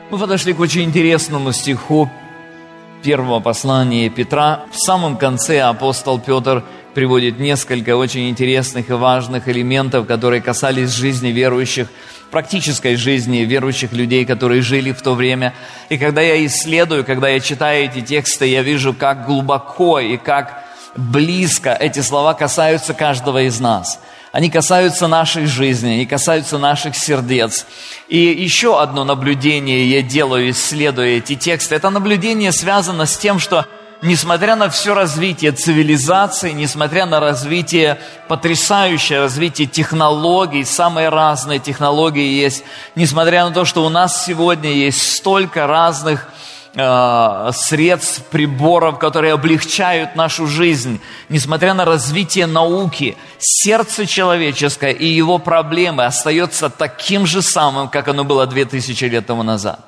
Мы подошли к очень интересному стиху первого послания Петра. В самом конце апостол Петр приводит несколько очень интересных и важных элементов, которые касались жизни верующих, практической жизни верующих людей, которые жили в то время. И когда я исследую, когда я читаю эти тексты, я вижу, как глубоко и как близко эти слова касаются каждого из нас. Они касаются нашей жизни, они касаются наших сердец. И еще одно наблюдение я делаю, исследуя эти тексты. Это наблюдение связано с тем, что несмотря на все развитие цивилизации, несмотря на потрясающее развитие технологий, самые разные технологии есть, несмотря на то, что у нас сегодня есть столько разных средств, приборов, которые облегчают нашу жизнь, несмотря на развитие науки, сердце человеческое и его проблемы остается таким же самым, как оно было 2000 лет тому назад.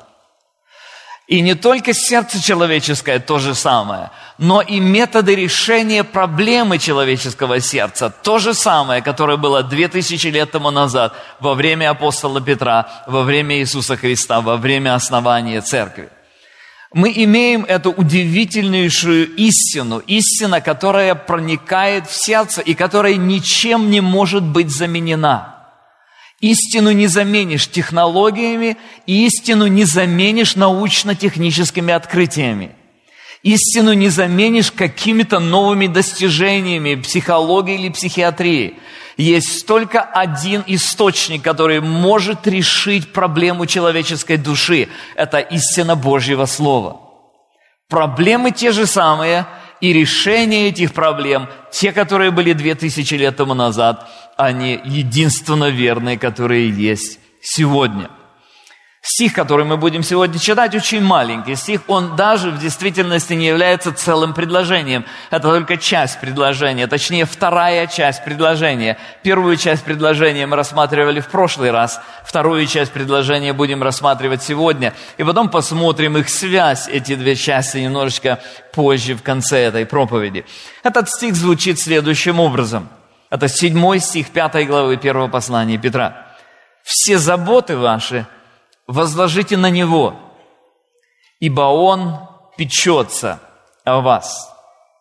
И не только сердце человеческое то же самое, но и методы решения проблемы человеческого сердца то же самое, которое было 2000 лет тому назад, во время апостола Петра, во время Иисуса Христа, во время основания церкви. Мы имеем эту удивительнейшую истину, истина, которая проникает в сердце и которая ничем не может быть заменена. Истину не заменишь технологиями, истину не заменишь научно-техническими открытиями. Истину не заменишь какими-то новыми достижениями психологии или психиатрии. Есть только один источник, который может решить проблему человеческой души. Это истина Божьего Слова. Проблемы те же самые, и решение этих проблем, те, которые были 2000 лет тому назад, они единственно верные, которые есть сегодня. Стих, который мы будем сегодня читать, очень маленький стих. Он даже в действительности не является целым предложением. Это только часть предложения, точнее, вторая часть предложения. Первую часть предложения мы рассматривали в прошлый раз. Вторую часть предложения будем рассматривать сегодня. И потом посмотрим их связь, эти две части, немножечко позже, в конце этой проповеди. Этот стих звучит следующим образом. Это 7 стих 5 главы 1 послания Петра. «Все заботы ваши возложите на Него, ибо Он печется о вас».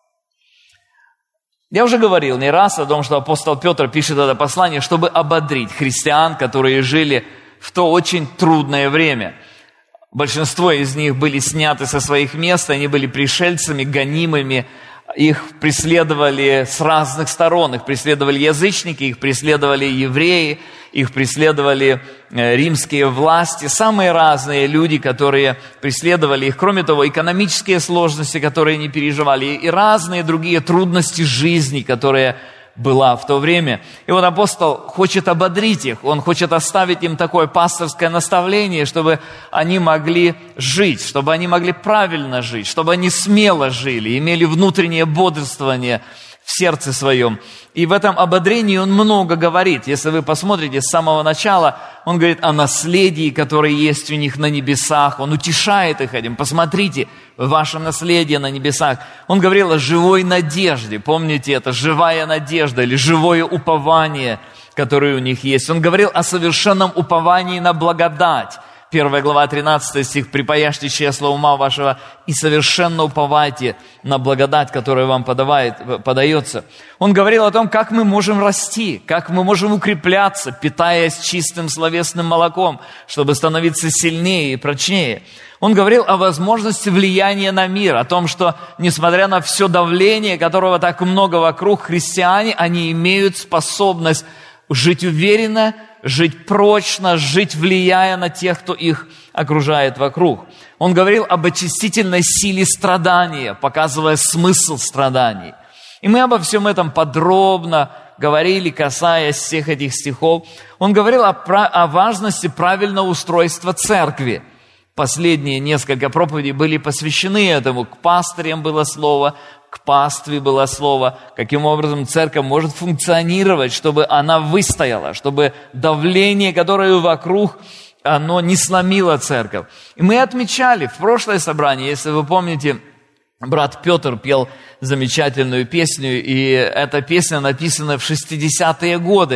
Я уже говорил не раз о том, что апостол Петр пишет это послание, чтобы ободрить христиан, которые жили в то очень трудное время. Большинство из них были сняты со своих мест, они были пришельцами, гонимыми, их преследовали с разных сторон, их преследовали язычники, их преследовали евреи, их преследовали римские власти, самые разные люди, которые преследовали их. Кроме того, экономические сложности, которые они переживали, и разные другие трудности жизни, которые была в то время. И вот апостол хочет ободрить их, он хочет оставить им такое пасторское наставление, чтобы они могли жить, чтобы они могли правильно жить, чтобы они смело жили, имели внутреннее бодрствование в сердце своем. И в этом ободрении он много говорит. Если вы посмотрите с самого начала, он говорит о наследии, которое есть у них на небесах. Он утешает их этим. Посмотрите, ваше наследие на небесах. Он говорил о живой надежде. Помните это? Живая надежда или живое упование, которое у них есть. Он говорил о совершенном уповании на благодать. 1 глава, 13 стих. «Припаяшьте чресло ума вашего и совершенно уповайте на благодать, которая вам подается». Он говорил о том, как мы можем расти, как мы можем укрепляться, питаясь чистым словесным молоком, чтобы становиться сильнее и прочнее. Он говорил о возможности влияния на мир, о том, что, несмотря на все давление, которого так много вокруг, христиане, они имеют способность жить уверенно, жить прочно, жить влияя на тех, кто их окружает вокруг. Он говорил об очистительной силе страдания, показывая смысл страданий. И мы обо всем этом подробно говорили, касаясь всех этих стихов. Он говорил о важности правильного устройства церкви. Последние несколько проповедей были посвящены этому. К пастырям было слово, к пастве было слово, каким образом церковь может функционировать, чтобы она выстояла, чтобы давление, которое вокруг, оно не сломило церковь. И мы отмечали в прошлое собрание, если вы помните, брат Петр пел замечательную песню, и эта песня написана в 60-е годы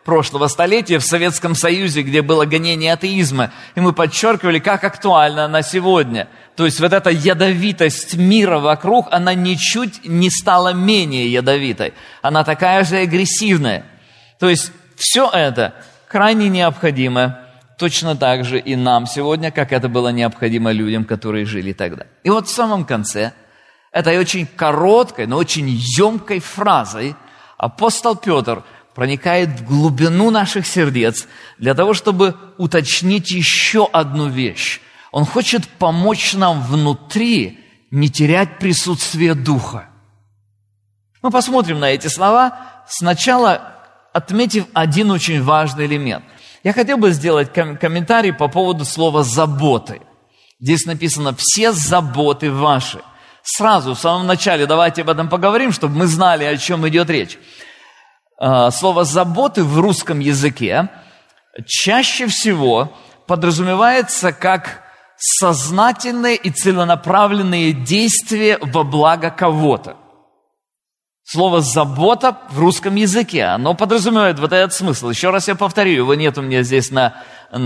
прошлого столетия в Советском Союзе, где было гонение атеизма. И мы подчеркивали, как актуальна она сегодня. То есть вот эта ядовитость мира вокруг, она ничуть не стала менее ядовитой. Она такая же агрессивная. То есть все это крайне необходимо точно так же и нам сегодня, как это было необходимо людям, которые жили тогда. И вот в самом конце этой очень короткой, но очень емкой фразой апостол Петр проникает в глубину наших сердец для того, чтобы уточнить еще одну вещь. Он хочет помочь нам внутри не терять присутствие Духа. Мы посмотрим на эти слова, сначала отметив один очень важный элемент. Я хотел бы сделать комментарий по поводу слова «заботы». Здесь написано «все заботы ваши». Сразу, в самом начале, давайте об этом поговорим, чтобы мы знали, о чем идет речь. Слово «заботы» в русском языке чаще всего подразумевается как сознательные и целенаправленные действия во благо кого-то. Слово «забота» в русском языке, оно подразумевает вот этот смысл. Еще раз я повторю, его нет у меня здесь я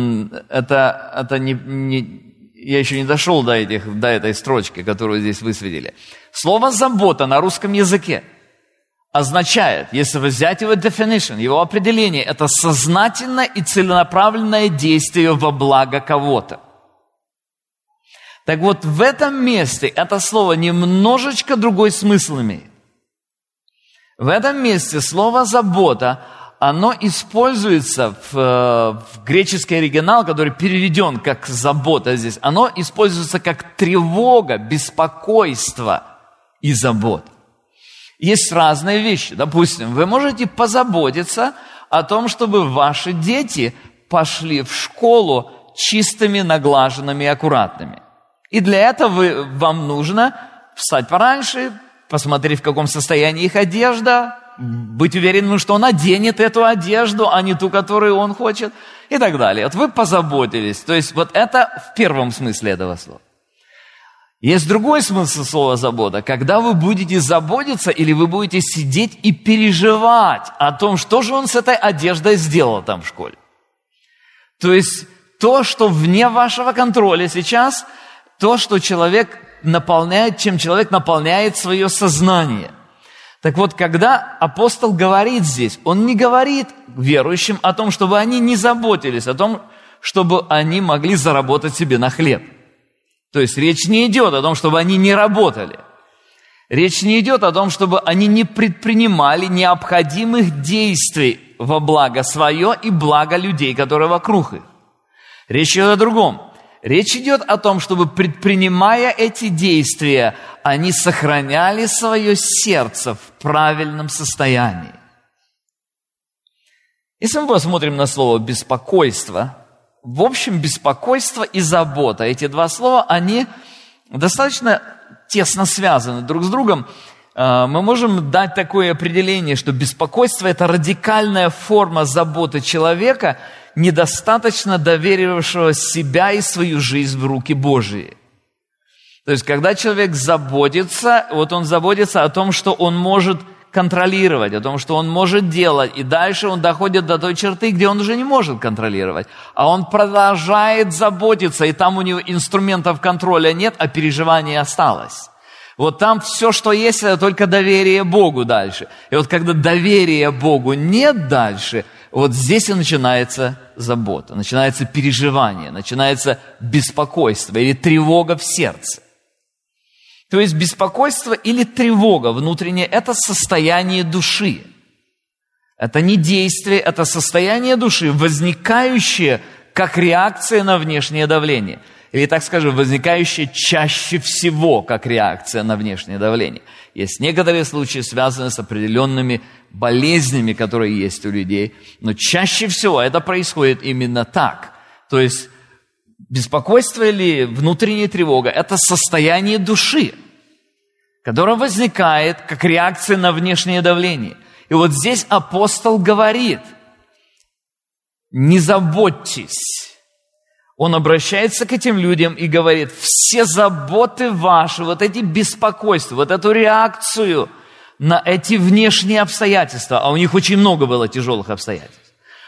еще не дошел до этой строчки, которую здесь высветили. Слово «забота» на русском языке означает, если взять его definition, его определение, это сознательное и целенаправленное действие во благо кого-то. Так вот, в этом месте это слово немножечко другой смысл имеет. В этом месте слово «забота», оно используется в греческий оригинал, который переведен как «забота» здесь, оно используется как тревога, беспокойство и забота. Есть разные вещи. Допустим, вы можете позаботиться о том, чтобы ваши дети пошли в школу чистыми, наглаженными и аккуратными. И для этого вам нужно встать пораньше, посмотреть, в каком состоянии их одежда, быть уверенным, что он оденет эту одежду, а не ту, которую он хочет, и так далее. Вот вы позаботились. То есть вот это в первом смысле этого слова. Есть другой смысл слова «забота». Когда вы будете заботиться или вы будете сидеть и переживать о том, что же он с этой одеждой сделал там в школе. То есть то, что вне вашего контроля сейчас, то, что человек наполняет, чем человек наполняет свое сознание. Так вот, когда апостол говорит здесь, он не говорит верующим о том, чтобы они не заботились, о том, чтобы они могли заработать себе на хлеб. То есть речь не идет о том, чтобы они не работали. Речь не идет о том, чтобы они не предпринимали необходимых действий во благо свое и благо людей, которые вокруг их. Речь идет о другом. Речь идет о том, чтобы, предпринимая эти действия, они сохраняли свое сердце в правильном состоянии. Если мы посмотрим на слово «беспокойство», в общем, беспокойство и забота, эти два слова, они достаточно тесно связаны друг с другом. Мы можем дать такое определение, что беспокойство – это радикальная форма заботы человека, недостаточно доверившего себя и свою жизнь в руки Божьи. То есть, когда человек заботится, вот он заботится о том, что он может контролировать, о том, что он может делать, и дальше он доходит до той черты, где он уже не может контролировать, а он продолжает заботиться, и там у него инструментов контроля нет, а переживание осталось. Вот там все, что есть, это только доверие Богу дальше. И вот когда доверия Богу нет дальше, вот здесь и начинается забота, начинается переживание, начинается беспокойство или тревога в сердце. То есть беспокойство или тревога внутренняя – это состояние души. Это не действие, это состояние души, возникающее как реакция на внешнее давление. Или, так скажем, возникающее чаще всего как реакция на внешнее давление. Есть некоторые случаи, связанные с определенными болезнями, которые есть у людей, но чаще всего это происходит именно так. То есть беспокойство или внутренняя тревога – это состояние души, которое возникает как реакция на внешнее давление. И вот здесь апостол говорит: не заботьтесь. Он обращается к этим людям и говорит: все заботы ваши, вот эти беспокойства, вот эту реакцию на эти внешние обстоятельства, а у них очень много было тяжелых обстоятельств.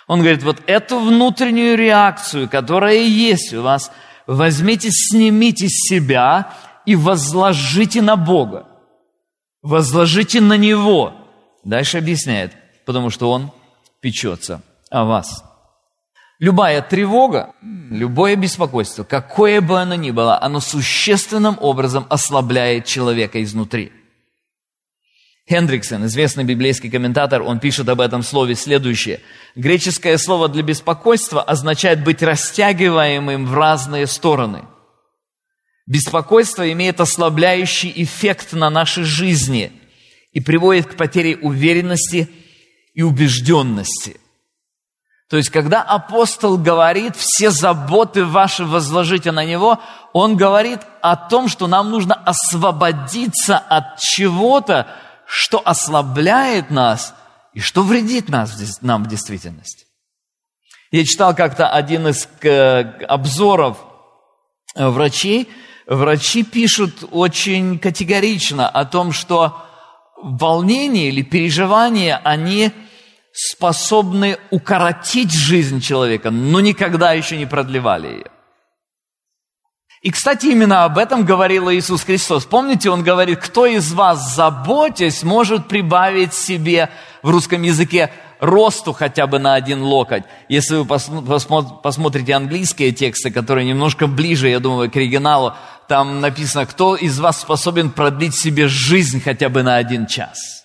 Он говорит, вот эту внутреннюю реакцию, которая есть у вас, возьмите, снимите с себя и возложите на Бога. Возложите на Него. Дальше объясняет, потому что Он печется о вас. Любая тревога, любое беспокойство, какое бы оно ни было, оно существенным образом ослабляет человека изнутри. Хендриксон, известный библейский комментатор, он пишет об этом слове следующее. Греческое слово для беспокойства означает быть растягиваемым в разные стороны. Беспокойство имеет ослабляющий эффект на нашей жизни и приводит к потере уверенности и убежденности. То есть, когда апостол говорит, все заботы ваши возложите на Него, он говорит о том, что нам нужно освободиться от чего-то, что ослабляет нас и что вредит нам в действительности. Я читал как-то один из обзоров врачей. Врачи пишут очень категорично о том, что волнение или переживания, они способны укоротить жизнь человека, но никогда еще не продлевали ее. И, кстати, именно об этом говорил Иисус Христос. Помните, Он говорит, кто из вас, заботясь, может прибавить себе в русском языке росту хотя бы на 1 локоть. Если вы посмотрите английские тексты, которые немножко ближе, я думаю, к оригиналу, там написано, кто из вас способен продлить себе жизнь хотя бы на 1 час.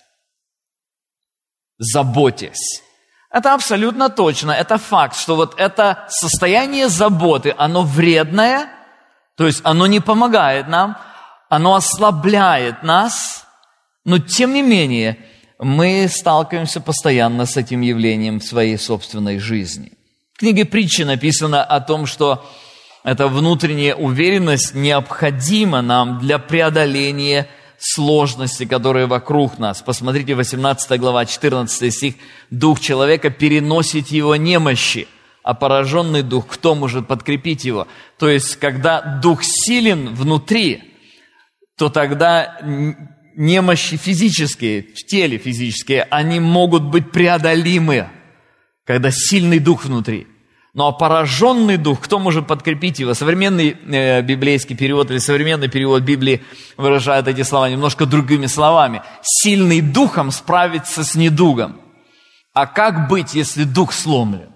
Заботясь. Это абсолютно точно, это факт, что вот это состояние заботы, оно вредное, то есть оно не помогает нам, оно ослабляет нас, но тем не менее мы сталкиваемся постоянно с этим явлением в своей собственной жизни. В книге «Притчи» написано о том, что эта внутренняя уверенность необходима нам для преодоления сложности, которые вокруг нас. Посмотрите, 18 глава, 14 стих. «Дух человека переносит его немощи, а пораженный дух, кто может подкрепить его?» То есть, когда дух силен внутри, то тогда немощи физические, в теле физические, они могут быть преодолимы, когда сильный дух внутри. Ну а пораженный дух, кто может подкрепить его? Современный библейский перевод или современный перевод Библии выражает эти слова немножко другими словами. Сильный духом справится с недугом. А как быть, если дух сломлен?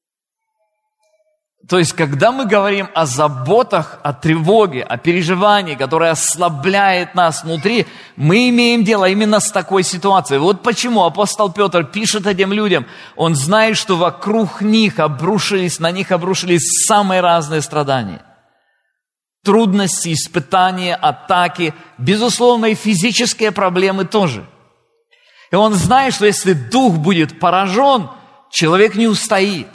То есть, когда мы говорим о заботах, о тревоге, о переживании, которое ослабляет нас внутри, мы имеем дело именно с такой ситуацией. Вот почему апостол Петр пишет этим людям. Он знает, что вокруг них на них обрушились самые разные страдания. Трудности, испытания, атаки, безусловно, и физические проблемы тоже. И он знает, что если дух будет поражен, человек не устоит.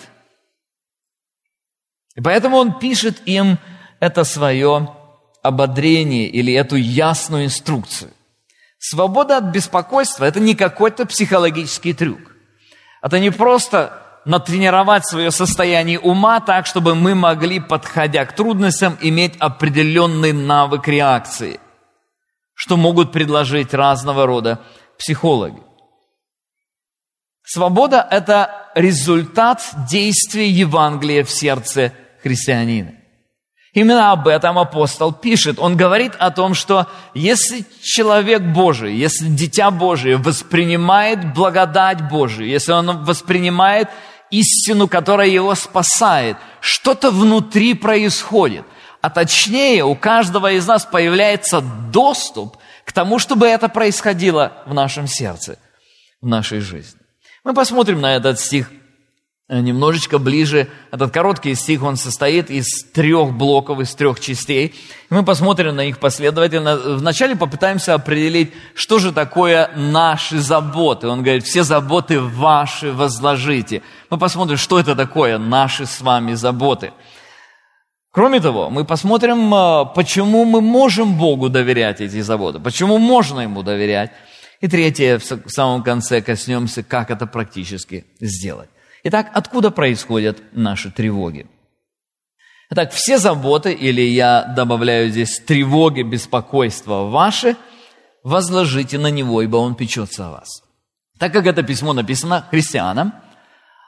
И поэтому он пишет им это свое ободрение или эту ясную инструкцию. Свобода от беспокойства – это не какой-то психологический трюк. Это не просто натренировать свое состояние ума так, чтобы мы могли, подходя к трудностям, иметь определенный навык реакции, что могут предложить разного рода психологи. Свобода – это результат действия Евангелия в сердце христианина. Именно об этом апостол пишет. Он говорит о том, что если человек Божий, если дитя Божие воспринимает благодать Божию, если он воспринимает истину, которая его спасает, что-то внутри происходит. А точнее, у каждого из нас появляется доступ к тому, чтобы это происходило в нашем сердце, в нашей жизни. Мы посмотрим на этот стих немножечко ближе. Этот короткий стих, он состоит из 3 блоков, из 3 частей. И мы посмотрим на них последовательно. Вначале попытаемся определить, что же такое наши заботы. Он говорит, все заботы ваши возложите. Мы посмотрим, что это такое наши с вами заботы. Кроме того, мы посмотрим, почему мы можем Богу доверять эти заботы, почему можно Ему доверять. И 3, в самом конце коснемся, как это практически сделать. Итак, откуда происходят наши тревоги? Итак, все заботы, или я добавляю здесь тревоги, беспокойства ваши, возложите на Него, ибо Он печется о вас. Так как это письмо написано христианам,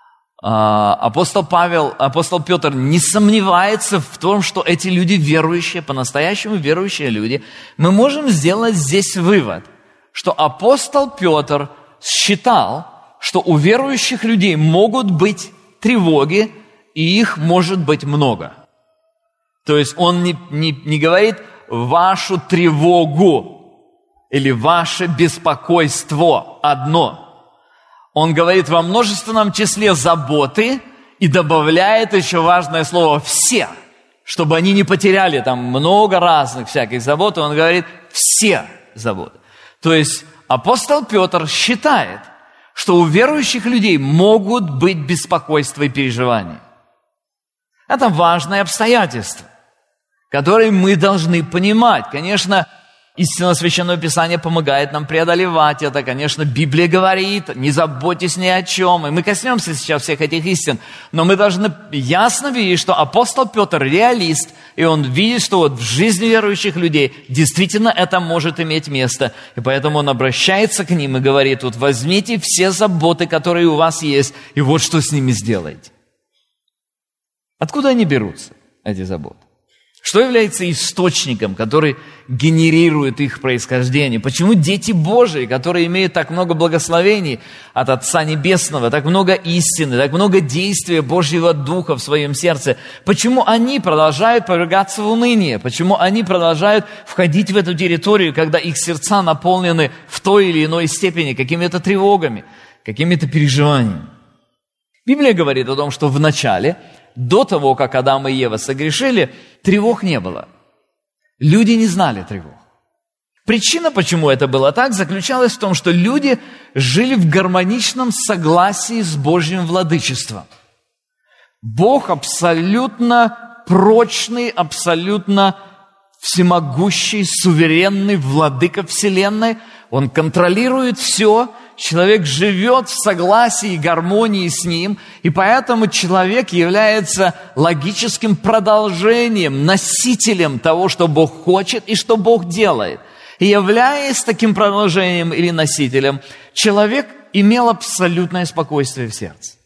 апостол Петр не сомневается в том, что эти люди верующие, по-настоящему верующие люди. Мы можем сделать здесь вывод, что апостол Петр считал, что у верующих людей могут быть тревоги, и их может быть много. То есть он не говорит вашу тревогу или ваше беспокойство одно. Он говорит во множественном числе заботы и добавляет еще важное слово «все», чтобы они не потеряли там много разных всяких забот. Он говорит «все заботы». То есть апостол Петр считает, что у верующих людей могут быть беспокойства и переживания. Это важное обстоятельство, которое мы должны понимать. Конечно, истина Священного Писания помогает нам преодолевать это. Конечно, Библия говорит, не заботьтесь ни о чем. И мы коснемся сейчас всех этих истин. Но мы должны ясно видеть, что апостол Петр реалист, и он видит, что вот в жизни верующих людей действительно это может иметь место. И поэтому он обращается к ним и говорит, вот возьмите все заботы, которые у вас есть, и вот что с ними сделаете. Откуда они берутся, эти заботы? Что является источником, который генерирует их происхождение? Почему дети Божии, которые имеют так много благословений от Отца Небесного, так много истины, так много действия Божьего Духа в своем сердце, почему они продолжают повергаться в уныние? Почему они продолжают входить в эту территорию, когда их сердца наполнены в той или иной степени какими-то тревогами, какими-то переживаниями? Библия говорит о том, что в начале, до того, как Адам и Ева согрешили, тревог не было. Люди не знали тревог. Причина, почему это было так, заключалась в том, что люди жили в гармоничном согласии с Божьим владычеством. Бог абсолютно прочный, абсолютно всемогущий, суверенный владыка вселенной. Он контролирует все. Человек живет в согласии и гармонии с ним, и поэтому человек является логическим продолжением, носителем того, что Бог хочет и что Бог делает. И являясь таким продолжением или носителем, человек имел абсолютное спокойствие в сердце.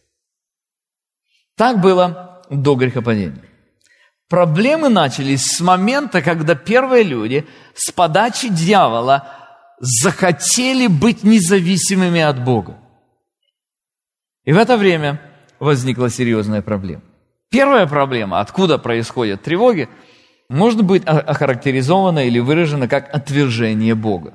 Так было до грехопадения. Проблемы начались с момента, когда первые люди с подачи дьявола захотели быть независимыми от Бога. И в это время возникла серьезная проблема. Первая проблема, откуда происходят тревоги, может быть охарактеризована или выражена как отвержение Бога.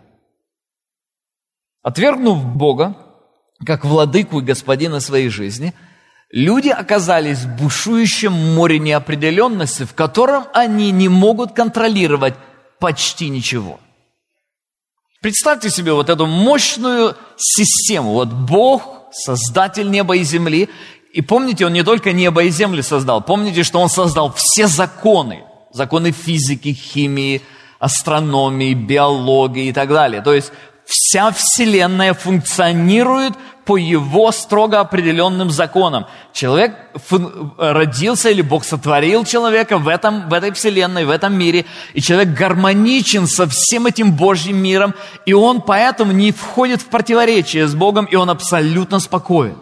Отвергнув Бога, как владыку и господина своей жизни, люди оказались в бушующем море неопределенности, в котором они не могут контролировать почти ничего. Представьте себе вот эту мощную систему. Вот Бог, Создатель неба и земли. И помните, Он не только небо и землю создал. Помните, что Он создал все законы. Законы физики, химии, астрономии, биологии и так далее. То есть вся Вселенная функционирует по Его строго определенным законам. Человек родился, или Бог сотворил человека в этой Вселенной, в этом мире, и человек гармоничен со всем этим Божьим миром, и он поэтому не входит в противоречие с Богом, и он абсолютно спокоен.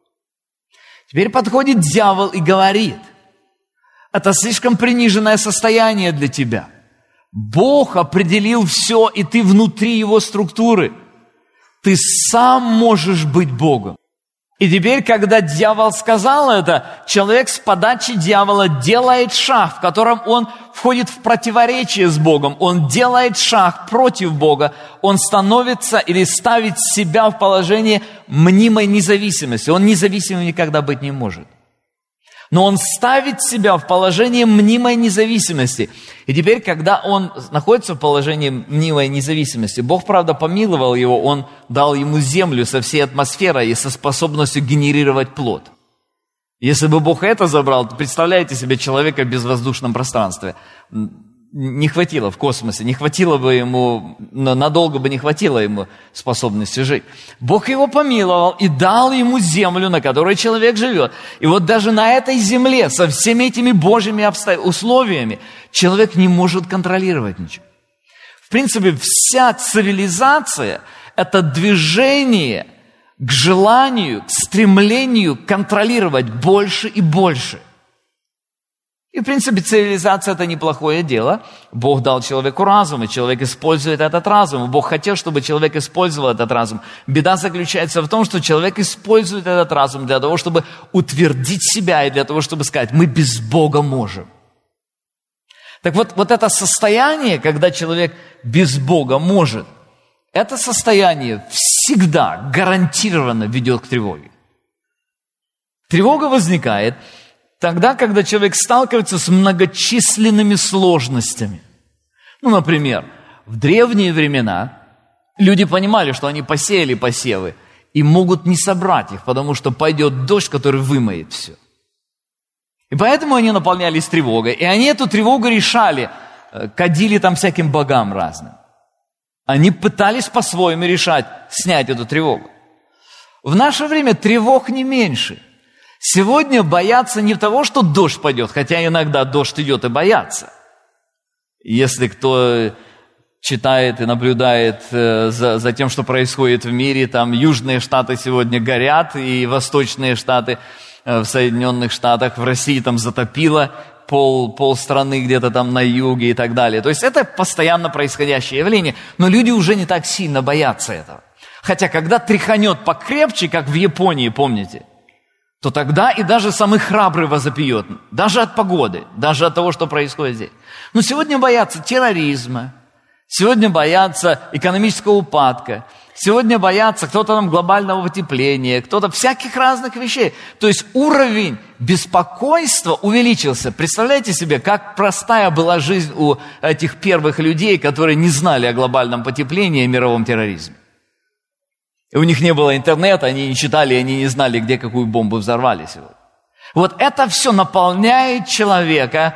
Теперь подходит дьявол и говорит, это слишком приниженное состояние для тебя. Бог определил все, и ты внутри Его структуры. Ты сам можешь быть Богом. И теперь, когда дьявол сказал это, человек с подачи дьявола делает шаг, в котором он входит в противоречие с Богом. Он делает шаг против Бога. Он становится или ставит себя в положение мнимой независимости. Он независимым никогда быть не может. Но он ставит себя в положение мнимой независимости. И теперь, когда он находится в положении мнимой независимости, Бог, правда, помиловал его, он дал ему землю со всей атмосферой и со способностью генерировать плод. Если бы Бог это забрал, то представляете себе человека в безвоздушном пространстве. Не хватило в космосе, не хватило бы ему, надолго бы не хватило ему способности жить. Бог его помиловал и дал ему землю, на которой человек живет. И вот даже на этой земле, со всеми этими Божьими условиями, человек не может контролировать ничего. В принципе, вся цивилизация – это движение к желанию, к стремлению контролировать больше и больше. И, в принципе, цивилизация – это неплохое дело. Бог дал человеку разум, и человек использует этот разум. И Бог хотел, чтобы человек использовал этот разум. Беда заключается в том, что человек использует этот разум для того, чтобы утвердить себя, и для того, чтобы сказать: мы без Бога можем. Так вот это состояние, когда человек без Бога может, это состояние всегда гарантированно ведет к тревоге. Тревога возникает тогда, когда человек сталкивается с многочисленными сложностями. Например, в древние времена люди понимали, что они посеяли посевы и могут не собрать их, потому что пойдет дождь, который вымоет все. И поэтому они наполнялись тревогой. И они эту тревогу решали, кадили там всяким богам разным. Они пытались по-своему решать, снять эту тревогу. В наше время тревог не меньше. Сегодня боятся не того, что дождь пойдет, хотя иногда дождь идет и боятся. Если кто читает и наблюдает за тем, что происходит в мире, там южные штаты сегодня горят, и восточные штаты в Соединенных Штатах, в России там затопило пол страны где-то там на юге и так далее. То есть это постоянно происходящее явление, но люди уже не так сильно боятся этого. Хотя когда тряханет покрепче, как в Японии, помните, то тогда и даже самый храбрый возопьет, даже от погоды, даже от того, что происходит здесь. Но сегодня боятся терроризма, сегодня боятся экономического упадка, сегодня боятся кто-то там глобального потепления, кто-то всяких разных вещей. То есть уровень беспокойства увеличился. Представляете себе, как простая была жизнь у этих первых людей, которые не знали о глобальном потеплении и мировом терроризме. И у них не было интернета, они не читали, они не знали, где какую бомбу взорвали сегодня. Вот это все наполняет человека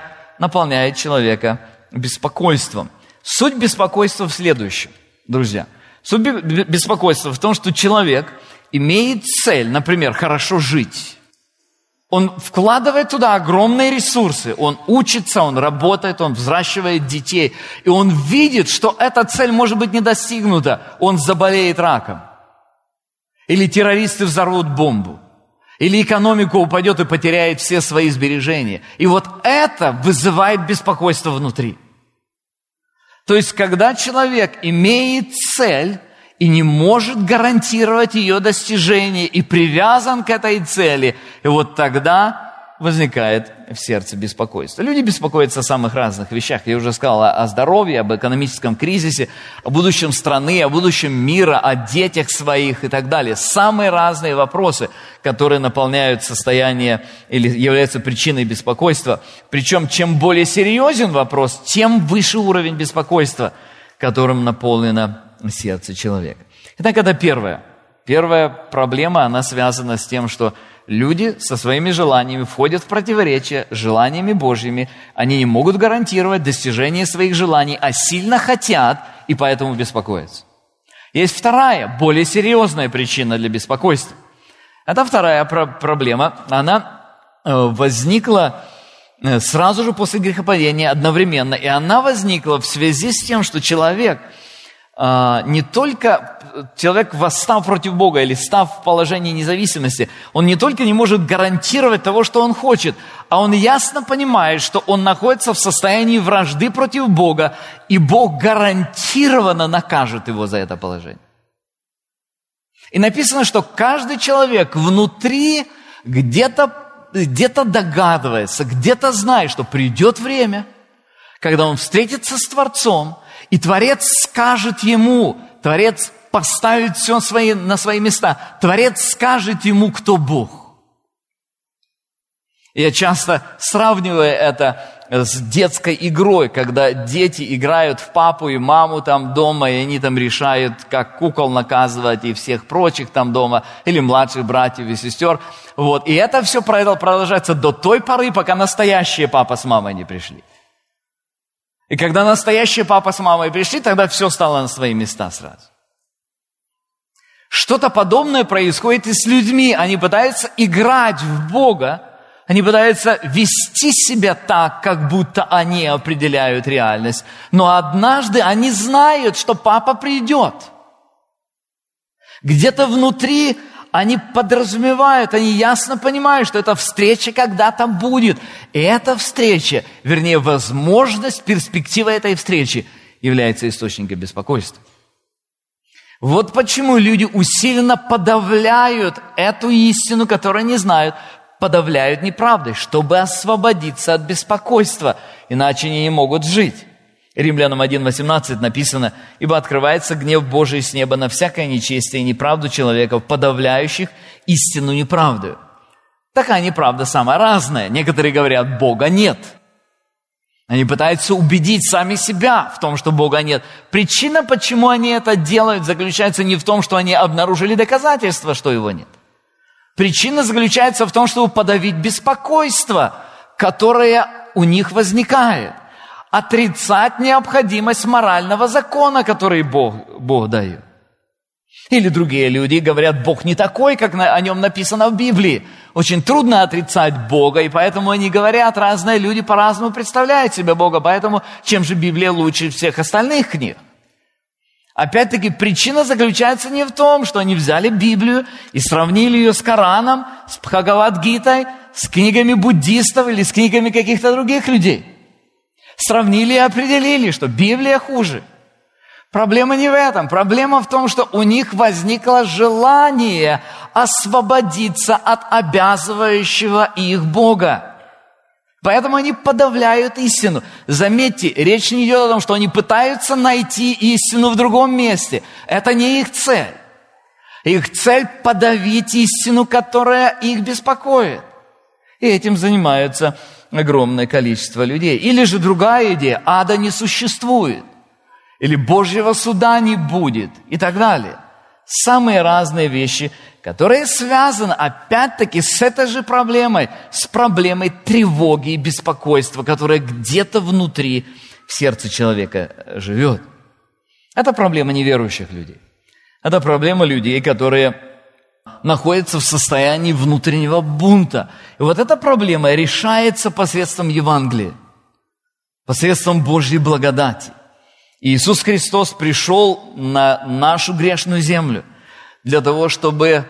беспокойством. Суть беспокойства в следующем, друзья. Суть беспокойства в том, что человек имеет цель, например, хорошо жить. Он вкладывает туда огромные ресурсы, он учится, он работает, он взращивает детей, и он видит, что эта цель может быть не достигнута, он заболеет раком. Или террористы взорвут бомбу. Или экономика упадет и потеряет все свои сбережения. И вот это вызывает беспокойство внутри. То есть, когда человек имеет цель и не может гарантировать ее достижение, и привязан к этой цели, и вот тогда возникает в сердце беспокойство. Люди беспокоятся о самых разных вещах. Я уже сказал о здоровье, об экономическом кризисе, о будущем страны, о будущем мира, о детях своих и так далее. Самые разные вопросы, которые наполняют состояние или являются причиной беспокойства. Причем, чем более серьезен вопрос, тем выше уровень беспокойства, которым наполнено сердце человека. Итак, это первое. Первая проблема, она связана с тем, что люди со своими желаниями входят в противоречие с желаниями Божьими. Они не могут гарантировать достижение своих желаний, а сильно хотят и поэтому беспокоятся. Есть вторая, более серьезная причина для беспокойства. Эта вторая проблема, она возникла сразу же после грехопадения, одновременно. И она возникла в связи с тем, что человек, человек, восстав против Бога или став в положении независимости, он не только не может гарантировать того, что он хочет, а он ясно понимает, что он находится в состоянии вражды против Бога, и Бог гарантированно накажет его за это положение. И написано, что каждый человек внутри где-то догадывается, где-то знает, что придет время, когда он встретится с Творцом, и Творец скажет ему, Творец поставит все на свои места, Творец скажет ему, кто Бог. Я часто сравниваю это с детской игрой, когда дети играют в папу и маму там дома, и они там решают, как кукол наказывать и всех прочих там дома, или младших братьев и сестер. Вот. И это все продолжается до той поры, пока настоящие папа с мамой не пришли. И когда настоящий папа с мамой пришли, тогда все стало на свои места сразу. Что-то подобное происходит и с людьми. Они пытаются играть в Бога, они пытаются вести себя так, как будто они определяют реальность. Но однажды они знают, что папа придет. Где-то внутри они подразумевают, они ясно понимают, что эта встреча когда-то будет. И эта встреча, вернее, возможность, перспектива этой встречи является источником беспокойства. Вот почему люди усиленно подавляют эту истину, которую не знают, подавляют неправдой, чтобы освободиться от беспокойства, иначе они не могут жить. Римлянам 1:18 написано: «Ибо открывается гнев Божий с неба на всякое нечестие и неправду человеков, подавляющих истину неправдою». Такая неправда самая разная. Некоторые говорят: Бога нет. Они пытаются убедить сами себя в том, что Бога нет. Причина, почему они это делают, заключается не в том, что они обнаружили доказательства, что Его нет. Причина заключается в том, чтобы подавить беспокойство, которое у них возникает. Отрицать необходимость морального закона, который Бог дает. Или другие люди говорят: Бог не такой, как о нем написано в Библии. Очень трудно отрицать Бога, и поэтому они говорят, разные люди по-разному представляют себе Бога, поэтому чем же Библия лучше всех остальных книг? Опять-таки, причина заключается не в том, что они взяли Библию и сравнили ее с Кораном, с Бхагавад-гитой, с книгами буддистов или с книгами каких-то других людей. Сравнили и определили, что Библия хуже. Проблема не в этом. Проблема в том, что у них возникло желание освободиться от обязывающего их Бога. Поэтому они подавляют истину. Заметьте, речь не идет о том, что они пытаются найти истину в другом месте. Это не их цель. Их цель – подавить истину, которая их беспокоит. И этим занимаются огромное количество людей. Или же другая идея: ада не существует. Или Божьего суда не будет. И так далее. Самые разные вещи, которые связаны, опять-таки, с этой же проблемой, с проблемой тревоги и беспокойства, которая где-то внутри в сердце человека живет. Это проблема неверующих людей. Это проблема людей, которые находятся в состоянии внутреннего бунта. И вот эта проблема решается посредством Евангелия, посредством Божьей благодати. Иисус Христос пришел на нашу грешную землю для того, чтобы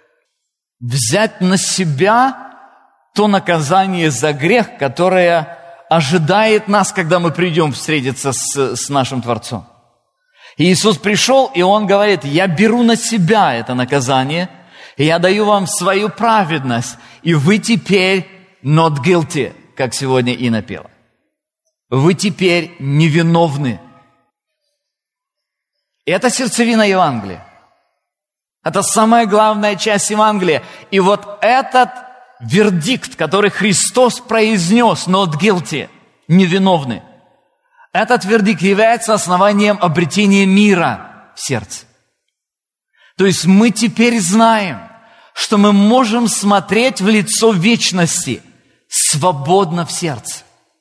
взять на себя то наказание за грех, которое ожидает нас, когда мы придем встретиться с нашим Творцом. И Иисус пришел, и Он говорит: я беру на себя это наказание, и я даю вам свою праведность, и вы теперь not guilty, как сегодня Инна пела. Вы теперь невиновны. Это сердцевина Евангелия. Это самая главная часть Евангелия. И вот этот вердикт, который Христос произнес, not guilty, невиновны, этот вердикт является основанием обретения мира в сердце. То есть мы теперь знаем, что мы можем смотреть в лицо вечности свободно в сердце.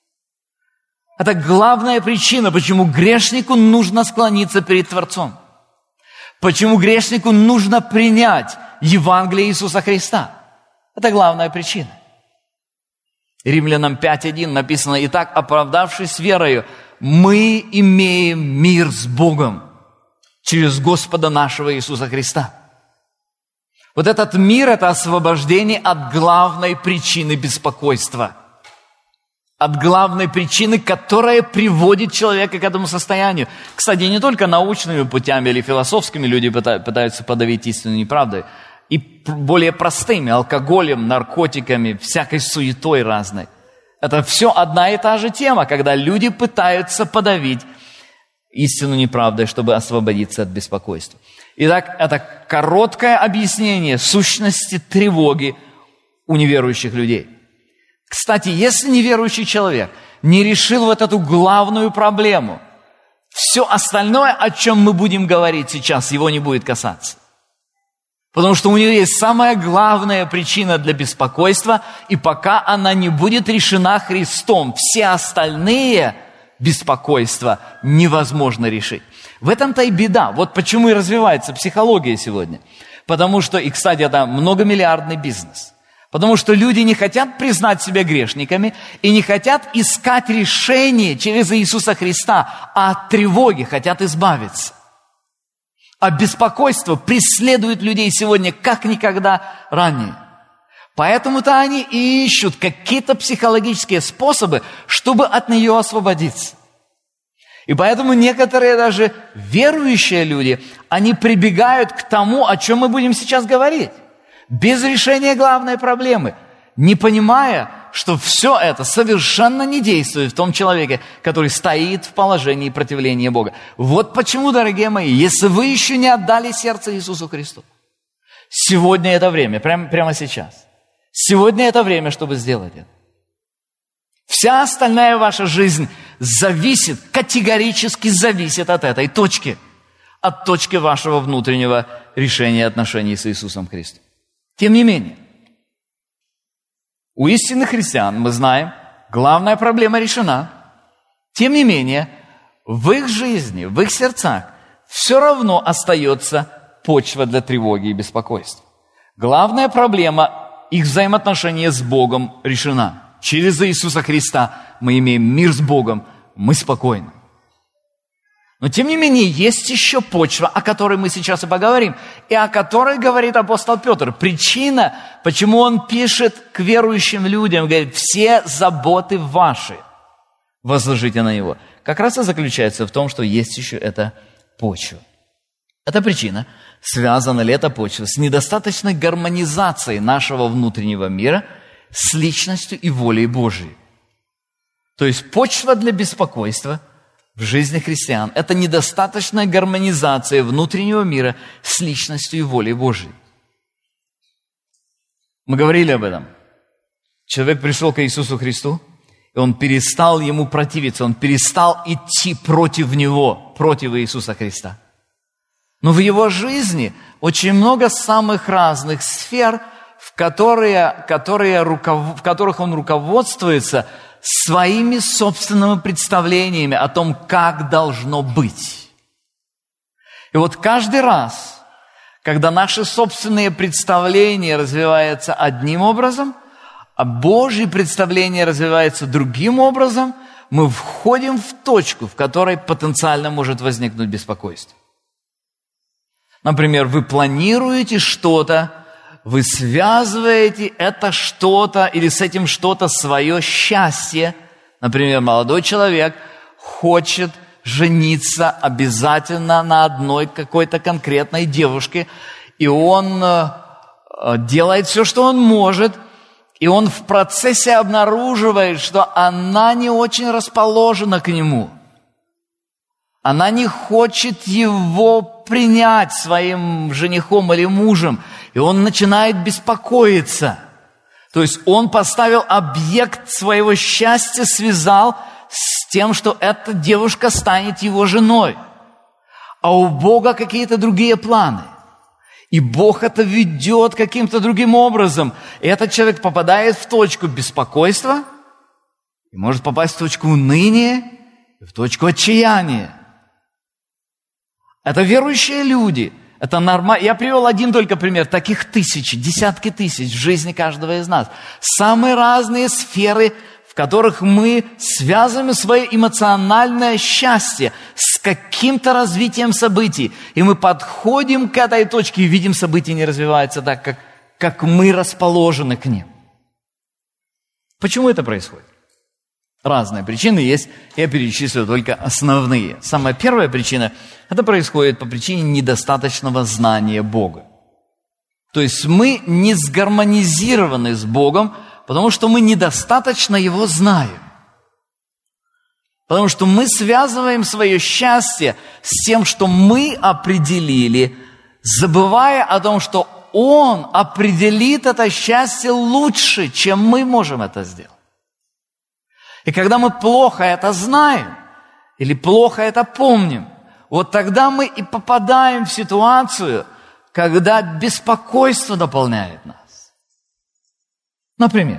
Это главная причина, почему грешнику нужно склониться перед Творцом. Почему грешнику нужно принять Евангелие Иисуса Христа. Это главная причина. Римлянам 5:1 написано: «Итак, оправдавшись верою, мы имеем мир с Богом через Господа нашего Иисуса Христа». Вот этот мир – это освобождение от главной причины беспокойства. От главной причины, которая приводит человека к этому состоянию. Кстати, не только научными путями или философскими люди пытаются подавить истину неправдой. И более простыми – алкоголем, наркотиками, всякой суетой разной. Это все одна и та же тема, когда люди пытаются подавить истину неправдой, чтобы освободиться от беспокойства. Итак, это короткое объяснение сущности тревоги у неверующих людей. Кстати, если неверующий человек не решил вот эту главную проблему, все остальное, о чем мы будем говорить сейчас, его не будет касаться. Потому что у него есть самая главная причина для беспокойства, и пока она не будет решена Христом, все остальные беспокойства невозможно решить. В этом-то и беда. Вот почему и развивается психология сегодня. Потому что, и, кстати, это многомиллиардный бизнес. Потому что люди не хотят признать себя грешниками и не хотят искать решение через Иисуса Христа, а от тревоги хотят избавиться. А беспокойство преследует людей сегодня как никогда ранее. Поэтому-то они и ищут какие-то психологические способы, чтобы от нее освободиться. И поэтому некоторые даже верующие люди, они прибегают к тому, о чем мы будем сейчас говорить, без решения главной проблемы, не понимая, что все это совершенно не действует в том человеке, который стоит в положении противления Бога. Вот почему, дорогие мои, если вы еще не отдали сердце Иисусу Христу, сегодня это время, прямо сейчас. Сегодня это время, чтобы сделать это. Вся остальная ваша жизнь зависит, категорически зависит от этой точки, от точки вашего внутреннего решения отношений с Иисусом Христом. Тем не менее, у истинных христиан, мы знаем, главная проблема решена. Тем не менее, в их жизни, в их сердцах все равно остается почва для тревоги и беспокойства. Главная проблема их взаимоотношения с Богом решена. Через Иисуса Христа мы имеем мир с Богом, мы спокойны. Но тем не менее, есть еще почва, о которой мы сейчас и поговорим, и о которой говорит апостол Петр. Причина, почему он пишет к верующим людям, говорит, все заботы ваши возложите на Него. Как раз и заключается в том, что есть еще эта почва. Эта причина, связана ли эта почва с недостаточной гармонизацией нашего внутреннего мира с личностью и волей Божией. То есть почва для беспокойства в жизни христиан – это недостаточная гармонизация внутреннего мира с личностью и волей Божией. Мы говорили об этом. Человек пришел к Иисусу Христу, и он перестал ему противиться, он перестал идти против него, против Иисуса Христа. Но в его жизни очень много самых разных сфер, в которых он руководствуется своими собственными представлениями о том, как должно быть. И вот каждый раз, когда наши собственные представления развиваются одним образом, а Божьи представления развиваются другим образом, мы входим в точку, в которой потенциально может возникнуть беспокойство. Например, вы планируете что-то, вы связываете это что-то или с этим что-то свое счастье. Например, молодой человек хочет жениться обязательно на одной какой-то конкретной девушке, и он делает все, что он может, и он в процессе обнаруживает, что она не очень расположена к нему. Она не хочет его принять своим женихом или мужем, и он начинает беспокоиться. То есть он поставил объект своего счастья, связал с тем, что эта девушка станет его женой. А у Бога какие-то другие планы. И Бог это ведет каким-то другим образом. И этот человек попадает в точку беспокойства, и может попасть в точку уныния, и в точку отчаяния. Это верующие люди. Это нормально. Я привел один только пример. Таких тысячи, десятки тысяч в жизни каждого из нас. Самые разные сферы, в которых мы связываем свое эмоциональное счастье с каким-то развитием событий. И мы подходим к этой точке и видим, события не развиваются так, как мы расположены к ним. Почему это происходит? Разные причины есть, я перечислю только основные. Самая первая причина – это происходит по причине недостаточного знания Бога. То есть мы не сгармонизированы с Богом, потому что мы недостаточно Его знаем. Потому что мы связываем свое счастье с тем, что мы определили, забывая о том, что Он определит это счастье лучше, чем мы можем это сделать. И когда мы плохо это знаем, или плохо это помним, вот тогда мы и попадаем в ситуацию, когда беспокойство дополняет нас. Например,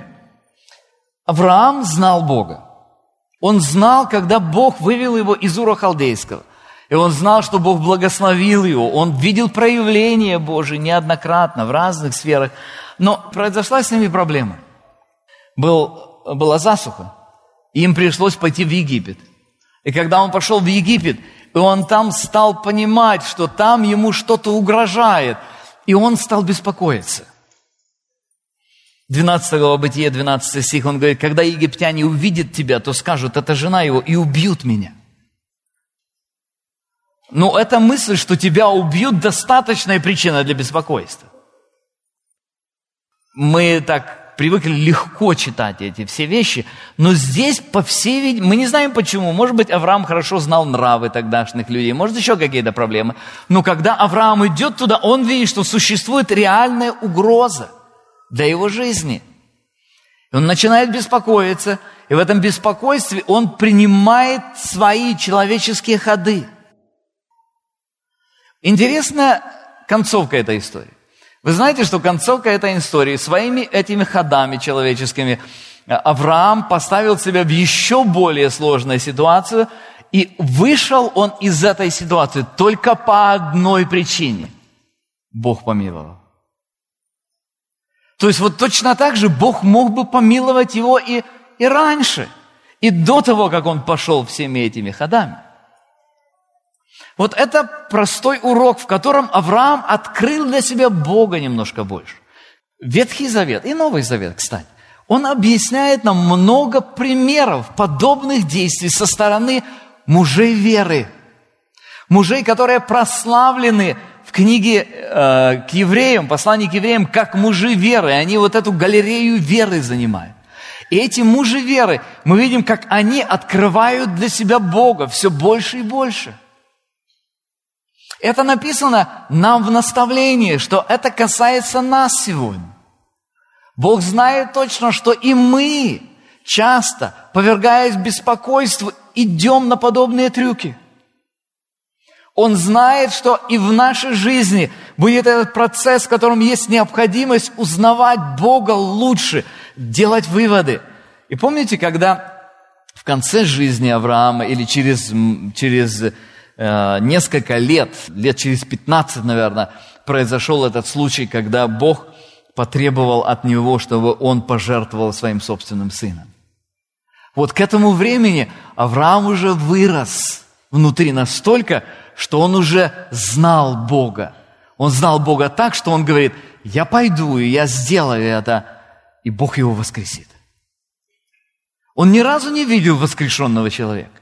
Авраам знал Бога. Он знал, когда Бог вывел его из Ура Халдейского. И он знал, что Бог благословил его. Он видел проявления Божьи неоднократно в разных сферах. Но произошла с ними проблема. Была засуха. Им пришлось пойти в Египет. И когда он пошел в Египет, и он там стал понимать, что там ему что-то угрожает, и он стал беспокоиться. 12 глава Бытия, 12 стих, он говорит: когда египтяне увидят тебя, то скажут: это жена его, и убьют меня. Но эта мысль, что тебя убьют, достаточная причина для беспокойства. Мы так привыкли легко читать эти все вещи, но здесь, по всей видимости, мы не знаем почему. Может быть, Авраам хорошо знал нравы тогдашних людей, может, еще какие-то проблемы. Но когда Авраам идет туда, он видит, что существует реальная угроза для его жизни. И он начинает беспокоиться, и в этом беспокойстве он принимает свои человеческие ходы. Интересная концовка этой истории. Вы знаете, что концовка этой истории своими этими ходами человеческими Авраам поставил себя в еще более сложную ситуацию, и вышел он из этой ситуации только по одной причине. Бог помиловал. То есть вот точно так же Бог мог бы помиловать его и раньше, и до того, как он пошел всеми этими ходами. Вот это простой урок, в котором Авраам открыл для себя Бога немножко больше. Ветхий Завет и Новый Завет, кстати, он объясняет нам много примеров подобных действий со стороны мужей веры. Мужей, которые прославлены в книге к евреям, послании к евреям, как мужи веры. Они вот эту галерею веры занимают. И эти мужи веры, мы видим, как они открывают для себя Бога все больше и больше. Это написано нам в наставлении, что это касается нас сегодня. Бог знает точно, что и мы часто, повергаясь беспокойству, идем на подобные трюки. Он знает, что и в нашей жизни будет этот процесс, в котором есть необходимость узнавать Бога лучше, делать выводы. И помните, когда в конце жизни Авраама или через несколько лет через 15, наверное, произошел этот случай, когда Бог потребовал от него, чтобы он пожертвовал своим собственным сыном. Вот к этому времени Авраам уже вырос внутри настолько, что он уже знал Бога. Он знал Бога так, что он говорит: я пойду, и я сделаю это, и Бог его воскресит. Он ни разу не видел воскрешенного человека.